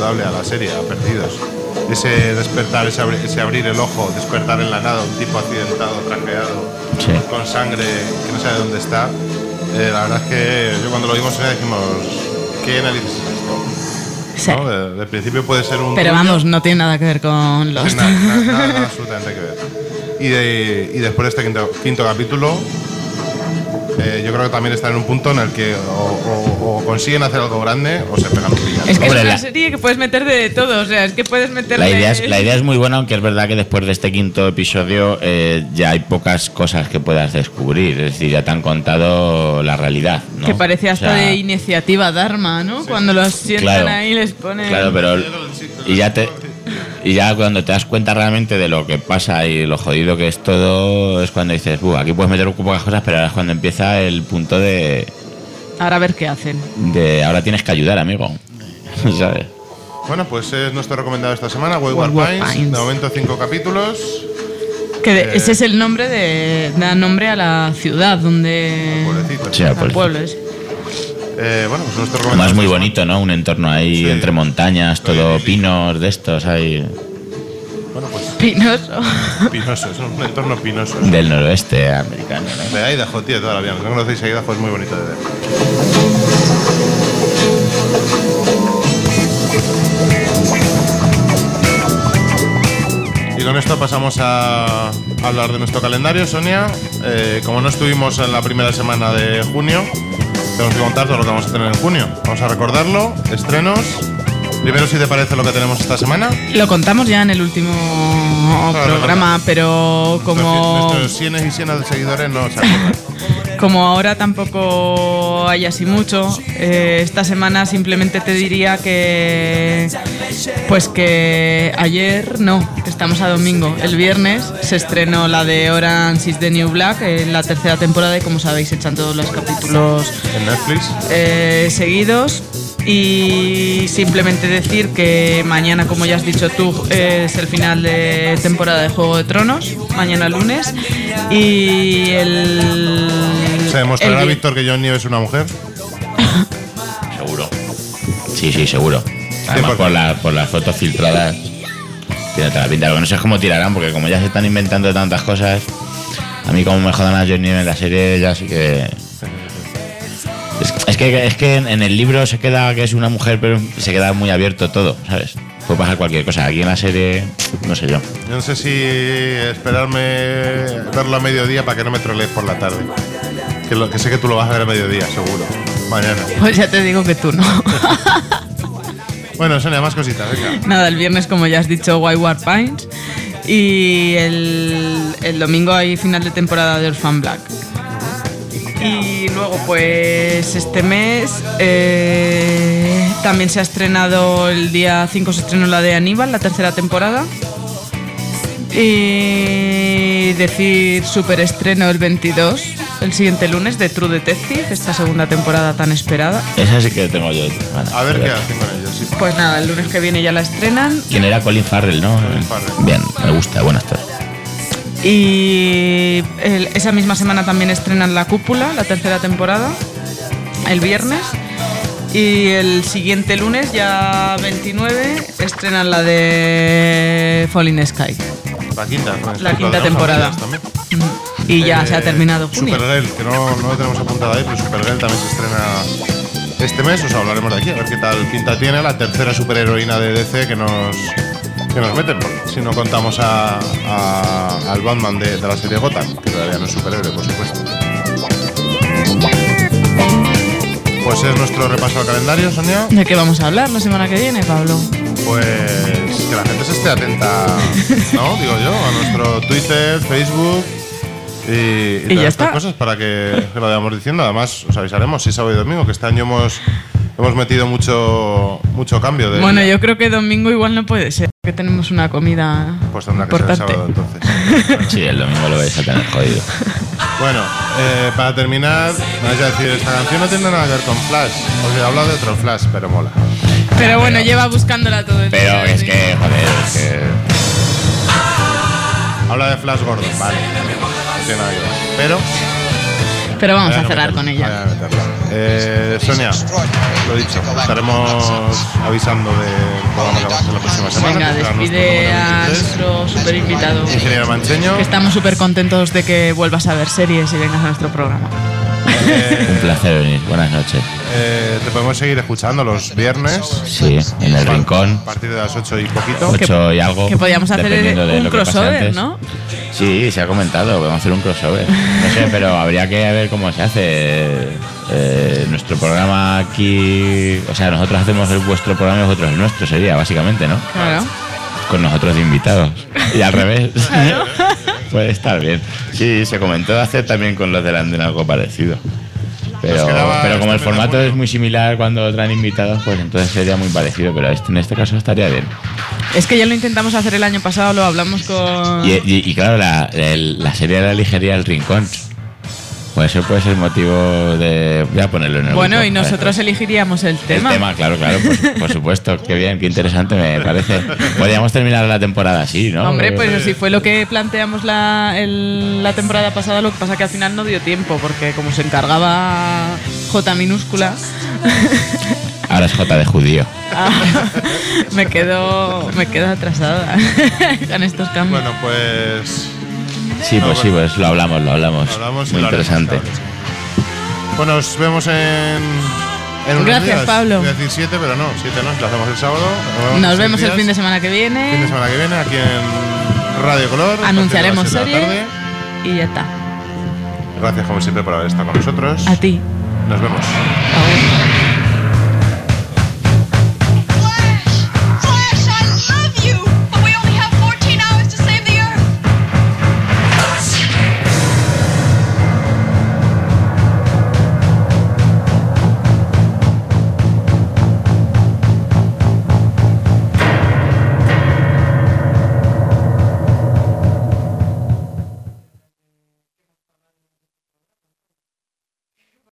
recomendable a la serie, a Perdidos. Ese despertar, ese abrir el ojo, despertar en la nada, un tipo accidentado, trajeado, Sí. con sangre, que no sabe dónde está. La verdad es que yo cuando lo vimos dijimos, ¿qué narices es esto? Sí. ¿No? De principio puede ser un... Pero truño. vamos, no tiene nada que ver con los... Nada absolutamente que ver. Y después de este quinto capítulo, yo creo que también está en un punto en el que o consiguen hacer algo grande o se pegan un pillazo. Es que Hombre, es una la- serie que puedes meter de todo, o sea, es que puedes meterle... La idea es muy buena, aunque es verdad que después de este quinto episodio ya hay pocas cosas que puedas descubrir. Es decir, ya te han contado la realidad, ¿no? Que parece hasta O sea, de iniciativa Dharma, ¿no? Cuando los sientan Claro. ahí les ponen... Claro, pero y ya cuando te das cuenta realmente de lo que pasa y lo jodido que es todo, es cuando dices, aquí puedes meter pocas cosas, pero ahora es cuando empieza el punto de Ahora a ver qué hacen. ahora tienes que ayudar, amigo. ¿Sabes? Bueno, pues es nuestro recomendado esta semana, Wayward Wayward Pines. De momento 5 capítulos. Ese es el nombre da nombre a la ciudad donde... Pueblecito. Sí, al pues. pueblo ese. Bueno, pues nuestro recomendado. Además muy esta bonito, ¿no? Un entorno ahí Sí. entre montañas, todo pinos de estos ahí semana. Bueno, pues Pinoso. pinoso, es un entorno pinoso. del noroeste americano, ¿no? De Idaho, tío, toda la vida. No conocéis a Idaho, es muy bonito de ver. Y con esto pasamos a hablar de nuestro calendario, Sonia. Como no estuvimos en la primera semana de junio, tenemos que contar todo lo que vamos a tener en junio. Vamos a recordarlo, estrenos. Primero, si te parece lo que tenemos esta semana. Lo contamos ya en el último programa, pero como... Nuestros cienes y cienas de seguidores no se acuerdan. Como ahora tampoco hay así mucho, esta semana simplemente te diría que ayer no, estamos a domingo. El viernes se estrenó la de Orange is the New Black, la tercera temporada, y como sabéis echan todos los capítulos En Netflix. seguidos. Y simplemente decir que mañana, como ya has dicho tú, es el final de temporada de Juego de Tronos, mañana lunes. Y ¿Se demostrará, el- Víctor, que John Nieve es una mujer? Seguro. Sí, seguro. Además, porque- por las fotos filtradas, tiene toda la pinta. Lo que no sé es cómo tirarán, porque como ya se están inventando tantas cosas, a mí como me jodan a John Nieve en la serie, ya sí que... Es que en el libro se queda que es una mujer, pero se queda muy abierto todo, ¿sabes? Puede pasar cualquier cosa. Aquí en la serie, no sé yo. Yo no sé si esperarme verlo a mediodía para que no me trolees por la tarde. Que sé que tú lo vas a ver a mediodía, seguro. Mañana. Pues ya te digo que tú no. Bueno, Sonia, más cositas, venga. Nada, el viernes, como ya has dicho, Wayward Pines. Y el domingo hay final de temporada de Orphan Black. Y luego, pues este mes también se ha estrenado, el día 5 se estrenó la de Aníbal, la tercera temporada. Y decir super estreno el 22, el siguiente lunes, de True Detective, esta segunda temporada tan esperada. Esa sí que tengo yo. Bueno, A ver qué hacen con ellos. Sí. Pues nada, el lunes que viene ya la estrenan. ¿Quién era? Colin Farrell, ¿no? Colin Farrell. Bien, me gusta, buen actor. Y esa misma semana también estrenan La Cúpula, la tercera temporada, el viernes. Y el siguiente lunes, ya 29, estrenan la de Falling Sky. La quinta. con La el quinta de temporada. familias también. Y ya se ha terminado junio. Supergirl, que no lo tenemos apuntado ahí, pero Supergirl también se estrena este mes. Os hablaremos de aquí, a ver qué tal pinta tiene. La tercera superheroína de DC que nos meten, porque si no contamos al Batman de la serie Gotham, que todavía no es superhéroe, por supuesto. Pues es nuestro repaso al calendario, Sonia. ¿De qué vamos a hablar la semana que viene, Pablo? Pues que la gente se esté atenta, ¿no? Digo yo, a nuestro Twitter, Facebook y todas ya estas está. cosas para que lo vayamos diciendo. Además, os avisaremos si sábado y domingo, que este año hemos metido mucho cambio. Bueno, yo creo que domingo igual no puede ser, que tenemos una comida Pues tendrá que ser el importante. sábado entonces. Sí, el domingo lo vais a tener jodido. Bueno, para terminar, me vais a decir, esta canción no tiene nada que ver con Flash. Os he hablado de otro Flash, pero mola. Pero bueno, lleva buscándola todo el Pero día. es que, joder, es que... Habla de Flash Gordon, vale. No tiene nada que ver. Pero Pero vamos Vaya a cerrar con ella. vaya a meterla. Sonia, lo dicho, estaremos avisando del programa que vamos a hacer la próxima semana. Venga, que será despide a nuestro nuestro super invitado. ingeniero Mancheño. Que estamos súper contentos de que vuelvas a ver series y vengas a nuestro programa. Un placer venir. Buenas noches. Te podemos seguir escuchando los viernes. Sí, en el rincón. A partir de las 8 y poquito. 8 y algo. Que podíamos hacer dependiendo de un lo que pase crossover, antes. ¿no? Sí, se ha comentado, podemos hacer un crossover. No sé, pero habría que ver cómo se hace. Nuestro programa aquí. O sea, nosotros hacemos vuestro programa y vosotros el nuestro, sería, básicamente, ¿no? Claro. Con nosotros de invitados. Y al revés. Puede estar bien. Sí, se comentó de hacer también con los de la Andena algo parecido. Pero como el formato es muy similar cuando traen invitados, pues entonces sería muy parecido. Pero en este caso estaría bien. Es que ya lo intentamos hacer el año pasado, lo hablamos con... Y claro, la serie de la ligería del rincón. Pues eso puede ser motivo de... Voy a ponerlo en el Bueno, grupo. y nosotros elegiríamos el tema. El tema, claro, por supuesto. Qué bien, qué interesante me parece. Podríamos terminar la temporada así, ¿no? Hombre, pues si fue lo que planteamos la temporada pasada, lo que pasa que al final no dio tiempo, porque como se encargaba J minúscula... Ahora es J de judío. me quedo atrasada con estos cambios. Bueno, pues... Sí, pues lo hablamos. Muy interesante. Bueno, nos vemos en unos Gracias, días. Pablo. Voy a decir 7, pero no, 7 no, lo hacemos el sábado. Nos vemos el fin de semana que viene. Fin de semana que viene aquí en Radio Color. Anunciaremos a partir de las 7 de la serie tarde. y ya está. Gracias como siempre por haber estado con nosotros. A ti. Nos vemos. Agur.